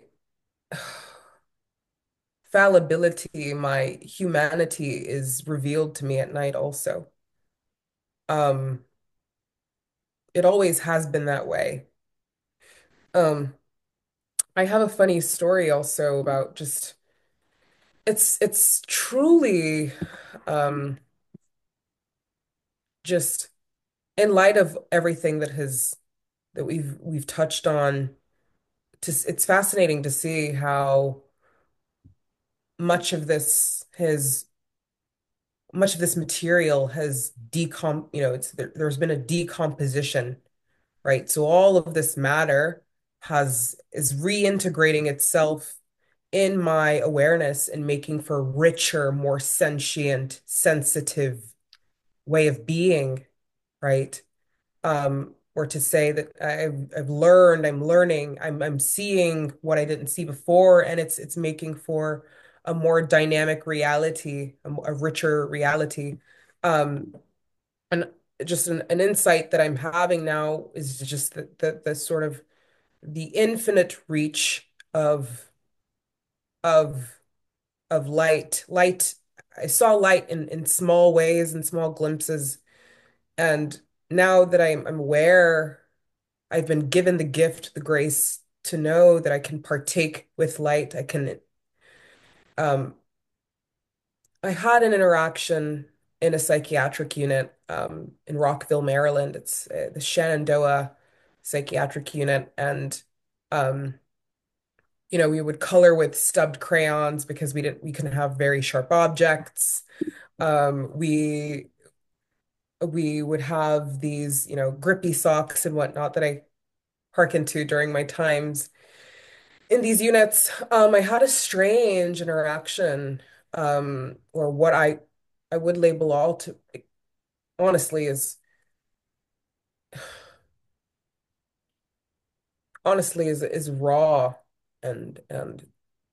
fallibility, my humanity is revealed to me at night also. Um, it always has been that way. Um, I have a funny story also about just it's it's truly um just in light of everything that has that we've we've touched on, to, it's fascinating to see how much of this has much of this material has decom you know it's there, there's been a decomposition, right? So all of this matter has is reintegrating itself in my awareness and making for a richer, more sentient, sensitive way of being, right? Um, or to say that I've I've learned, I'm learning, I'm I'm seeing what I didn't see before, and it's it's making for a more dynamic reality, a, a richer reality. Um, and just an, an insight that I'm having now is just the, the the sort of the infinite reach of of of light. Light, I saw light in in small ways and small glimpses, and now that I'm I'm aware, I've been given the gift, the grace to know that I can partake with light. I can, um, I had an interaction in a psychiatric unit, um, in Rockville, Maryland. It's uh, the Shenandoah Psychiatric Unit. And, um, you know, we would color with stubbed crayons because we didn't, we couldn't have very sharp objects. Um, we, we would have these, you know, grippy socks and whatnot that I hearkened to during my times in these units. Um, I had a strange interaction, um, or what I I would label all to honestly is honestly is is raw and and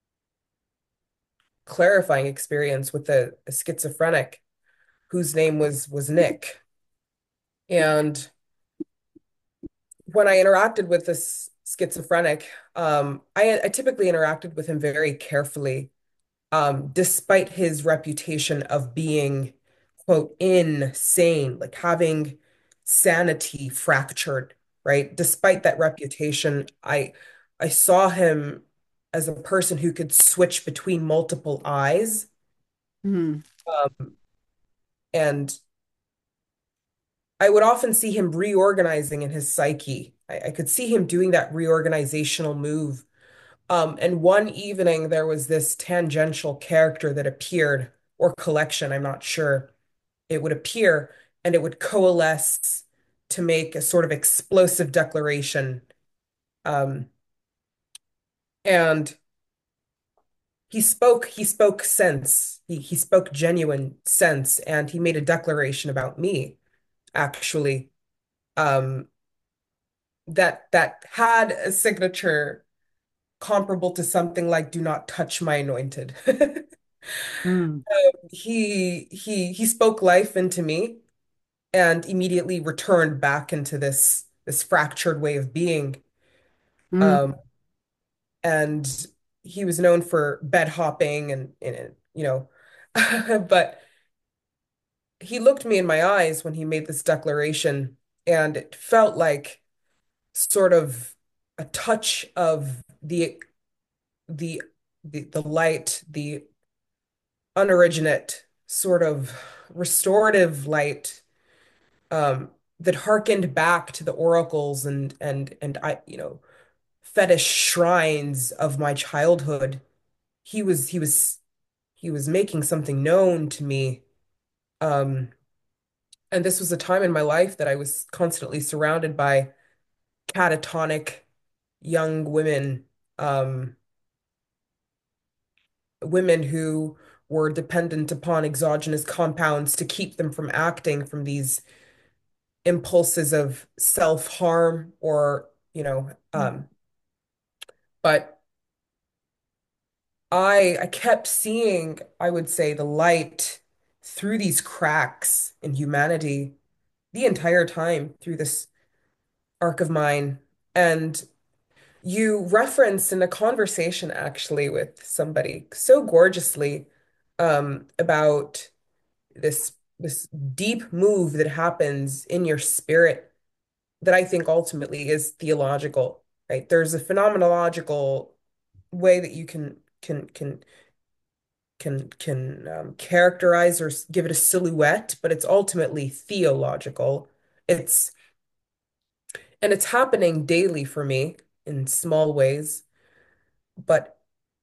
clarifying experience with a, a schizophrenic whose name was was Nick. And when I interacted with this schizophrenic, um, I, I typically interacted with him very carefully, um, despite his reputation of being, quote, insane, like having sanity fractured, right? Despite that reputation, I I saw him as a person who could switch between multiple eyes, Mm, um, and I would often see him reorganizing in his psyche. I, I could see him doing that reorganizational move. Um, and one evening there was this tangential character that appeared, or collection, I'm not sure. It would appear and it would coalesce to make a sort of explosive declaration. Um, and he spoke, he spoke sense. He he spoke genuine sense, and he made a declaration about me, actually, um, that that had a signature comparable to something like "Do not touch my anointed." mm, He he he spoke life into me and immediately returned back into this this fractured way of being. mm, Um, and he was known for bed hopping and, and you know, but he looked me in my eyes when he made this declaration, and it felt like sort of a touch of the the the, the light, the unoriginate sort of restorative light, um, that harkened back to the oracles and and and I, you know, fetish shrines of my childhood. He was he was he was making something known to me. Um, and this was a time in my life that I was constantly surrounded by catatonic young women, um, women who were dependent upon exogenous compounds to keep them from acting from these impulses of self-harm or, you know, um, but I I kept seeing, I would say, the light through these cracks in humanity the entire time through this arc of mine. And you referenced in a conversation actually with somebody so gorgeously, um, about this this deep move that happens in your spirit that I think ultimately is theological, right? There's a phenomenological way that you can can can can can um, characterize or s- give it a silhouette, but it's ultimately theological. It's and it's happening daily for me in small ways, but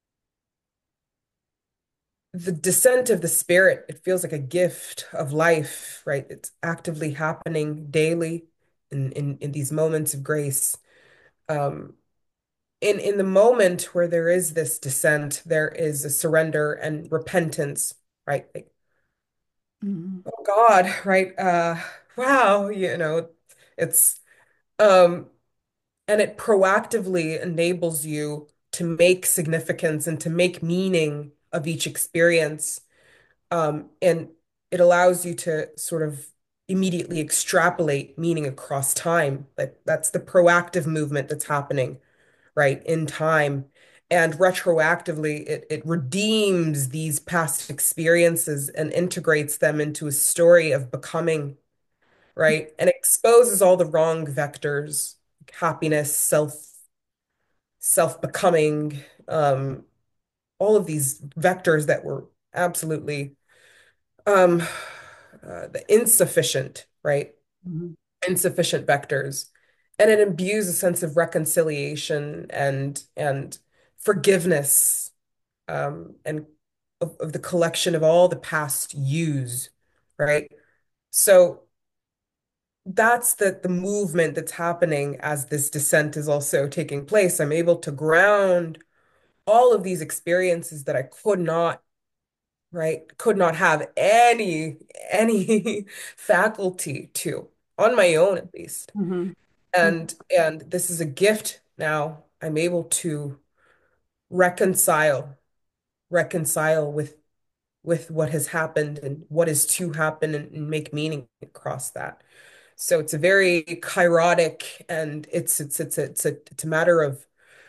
the descent of the spirit, it feels like a gift of life, right? It's actively happening daily in in, in these moments of grace. Um, in in the moment where there is this descent, there is a surrender and repentance, right? Like, Mhm. oh God, right? Uh, wow, you know, it's um, and it proactively enables you to make significance and to make meaning of each experience. Um, and it allows you to sort of immediately extrapolate meaning across time. Like that's the proactive movement that's happening, right, in time. And retroactively, it, it redeems these past experiences and integrates them into a story of becoming, right? And exposes all the wrong vectors, happiness, self, self-becoming, um, all of these vectors that were absolutely um uh, the insufficient, right? Mhm. Insufficient vectors. And it imbues a sense of reconciliation and and forgiveness, um, and of, of the collection of all the past yous, right? So that's the the movement that's happening as this descent is also taking place. I'm able to ground all of these experiences that I could not, right? Could not have any any faculty to on my own at least. Mhm. And and this is a gift now. I'm able to reconcile, reconcile with with what has happened and what is to happen and, and make meaning across that. So it's a very kairotic and it's it's it's a, it's a it's a matter of,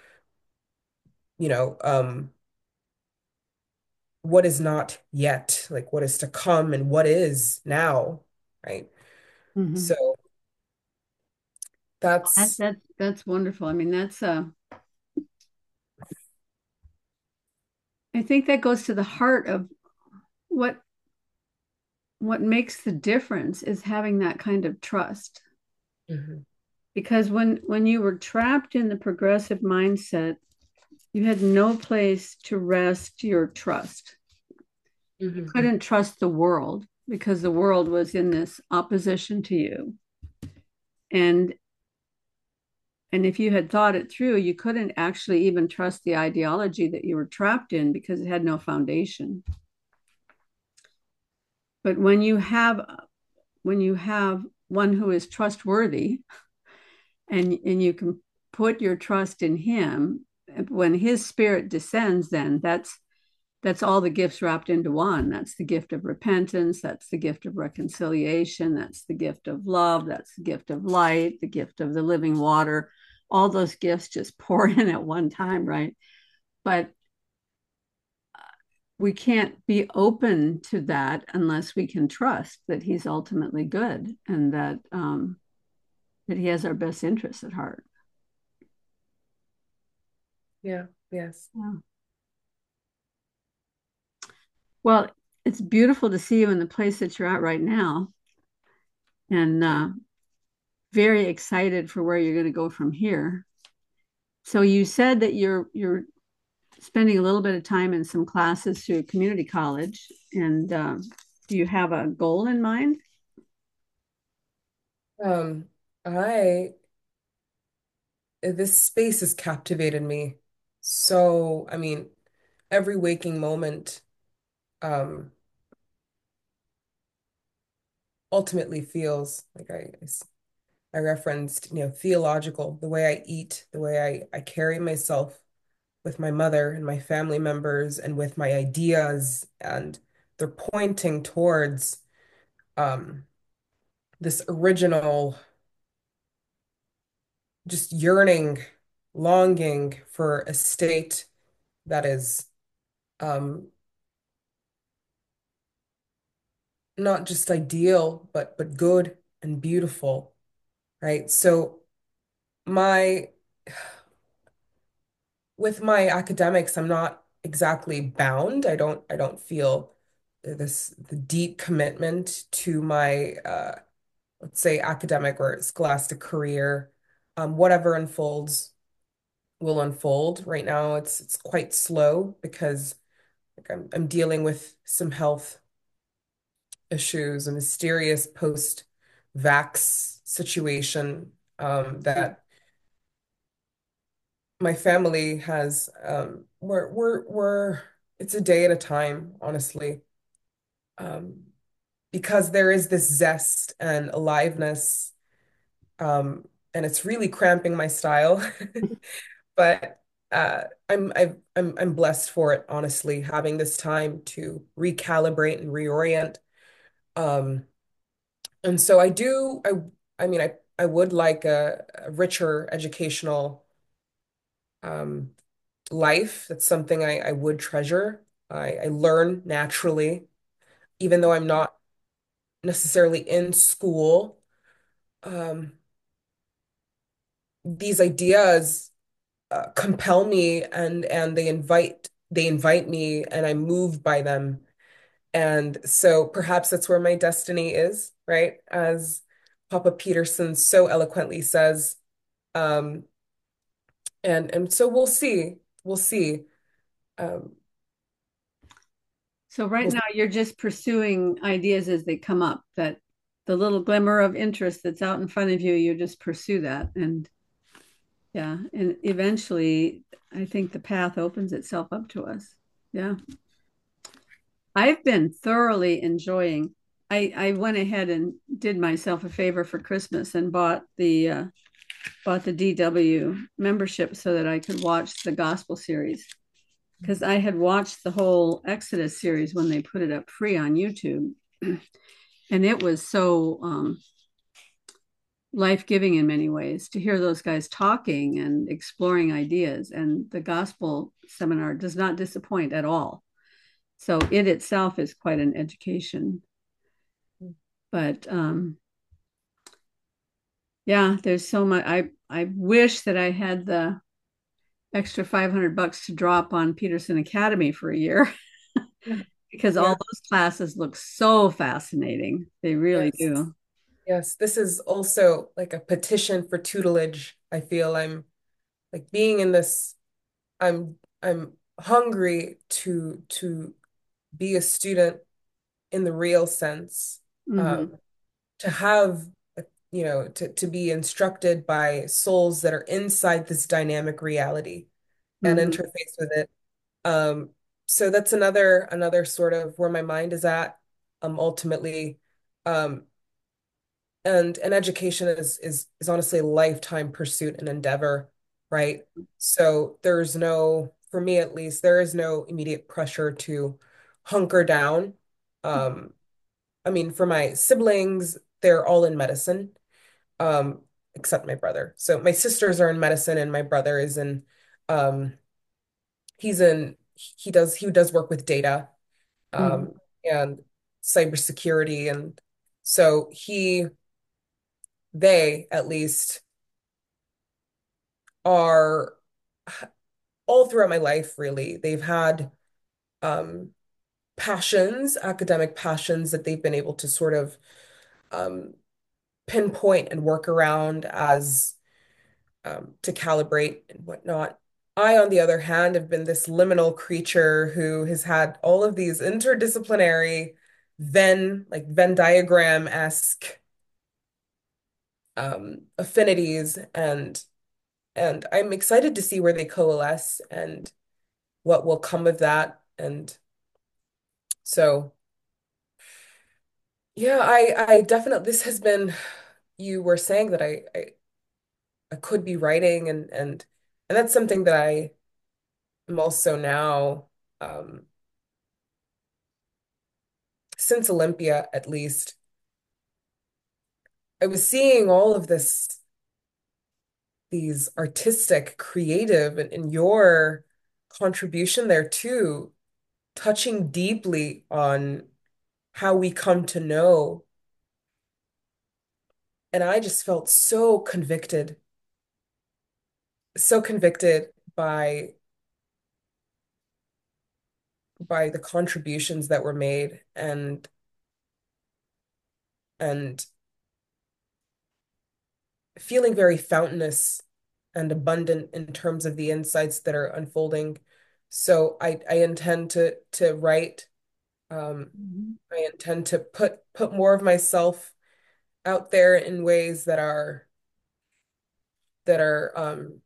you know, um what is not yet, like what is to come and what is now, right? Mhm. So That, that's that that's wonderful. I mean, that's uh I think that goes to the heart of what what makes the difference is having that kind of trust. mhm, Because when when you were trapped in the progressive mindset, you had no place to rest your trust. You mhm, couldn't trust the world because the world was in this opposition to you. And and if you had thought it through, you couldn't actually even trust the ideology that you were trapped in because it had no foundation. But when you have when you have one who is trustworthy and and you can put your trust in him, when his spirit descends, then that's that's all the gifts wrapped into one. That's the gift of repentance, that's the gift of reconciliation, that's the gift of love, that's the gift of light, the gift of the living water. All those gifts just pour in at one time, right? But we can't be open to that unless we can trust that he's ultimately good and that um, that he has our best interests at heart. yeah, yes. Yeah. Well, it's beautiful to see you in the place that you're at right now, and uh, very excited for where you're going to go from here. So you said that you're you're spending a little bit of time in some classes through community college, and uh, do you have a goal in mind? Um, I This space has captivated me. So, I mean, every waking moment um ultimately feels like I I referenced, you know, theological, the way I eat, the way I I carry myself with my mother and my family members and with my ideas, and they're pointing towards um this original just yearning, longing for a state that is um, not just ideal, but but good and beautiful, right? So my with my academics, I'm not. exactly bound. I don't I don't feel this the deep commitment to my uh let's say academic or scholastic career. Um, whatever unfolds will unfold. Right now it's it's quite slow because like I'm I'm dealing with some health issues, a mysterious post-vax situation um, that my family has. Um, we're we're we're it's a day at a time, honestly, um, because there is this zest and aliveness, um, and it's really cramping my style. But uh, I'm I've, I'm I'm blessed for it, honestly, having this time to recalibrate and reorient. Um, And so I do, I I mean, I I would like a, a richer educational um, life. That's something I, I would treasure. I, I learn naturally, even though I'm not necessarily in school. Um, these ideas uh, compel me and and they invite they invite me and I'm moved by them. And so perhaps that's where my destiny is, right? As Papa Peterson so eloquently says. Um, And and so we'll see. We'll see. Um, So right we'll now you're just pursuing ideas as they come up, that the little glimmer of interest that's out in front of you, you just pursue that. And yeah, and eventually I think the path opens itself up to us. Yeah. I've been thoroughly enjoying. I I went ahead and did myself a favor for Christmas and bought the uh, bought the D W membership so that I could watch the gospel series because I had watched the whole Exodus series when they put it up free on YouTube, and it was so um, life-giving in many ways to hear those guys talking and exploring ideas. And the gospel seminar does not disappoint at all. So it itself is quite an education. But um, yeah, there's so much. I I wish that I had the extra five hundred bucks to drop on Peterson Academy for a year because all yeah, those classes look so fascinating. They really yes. do. Yes. This is also like a petition for tutelage. I feel I'm like being in this, I'm I'm hungry to to be a student in the real sense. Hmm. Um, to have you know, to, to be instructed by souls that are inside this dynamic reality and Hmm. interface with it. Um, so that's another another sort of where my mind is at, um, ultimately. Um, and and education is is is honestly a lifetime pursuit and endeavor, right? So there's no, for me at least, there is no immediate pressure to hunker down. Um, I mean, for my siblings, they're all in medicine, um, except my brother. So my sisters are in medicine and my brother is in um he's in he does he does work with data Hmm. um, and cybersecurity. And so he, they at least are all throughout my life, really. They've had um, passions, academic passions that they've been able to sort of um, pinpoint and work around as um, to calibrate and whatnot. I, on the other hand, have been this liminal creature who has had all of these interdisciplinary Venn, like Venn diagram-esque um, affinities, and and I'm excited to see where they coalesce and what will come of that. And so, yeah, I I definitely, this has been, you were saying that I I, I could be writing, and and and that's something that I am also now, um, since Olympia at least, I was seeing all of this, these artistic, creative, and, and your contribution there too, touching deeply on how we come to know. And I just felt so convicted, so convicted by by the contributions that were made, and and feeling very fountainous and abundant in terms of the insights that are unfolding. So I I intend to to write. Um, Mhm. I intend to put put more of myself out there in ways that are that are um,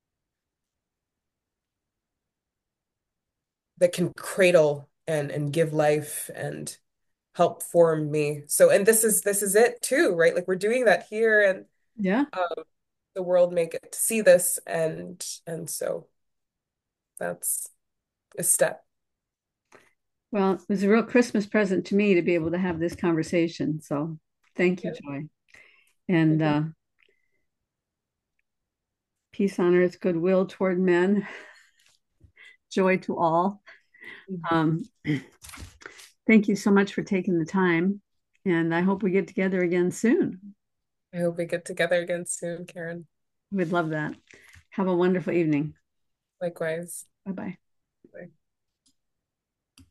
that can cradle and and give life and help form me. So, and this is this is it too, right? Like we're doing that here, and Yeah. um, the world may get to see this, and and so that's a step. Well, it was a real Christmas present to me to be able to have this conversation. So thank you, Yeah, Joy. I And think uh, peace on earth, goodwill toward men, joy to all. Um, thank you so much for taking the time. And I hope we get together again soon. I hope we get together again soon, Karen. We'd love that. Have a wonderful evening. Likewise. Bye bye. Bye.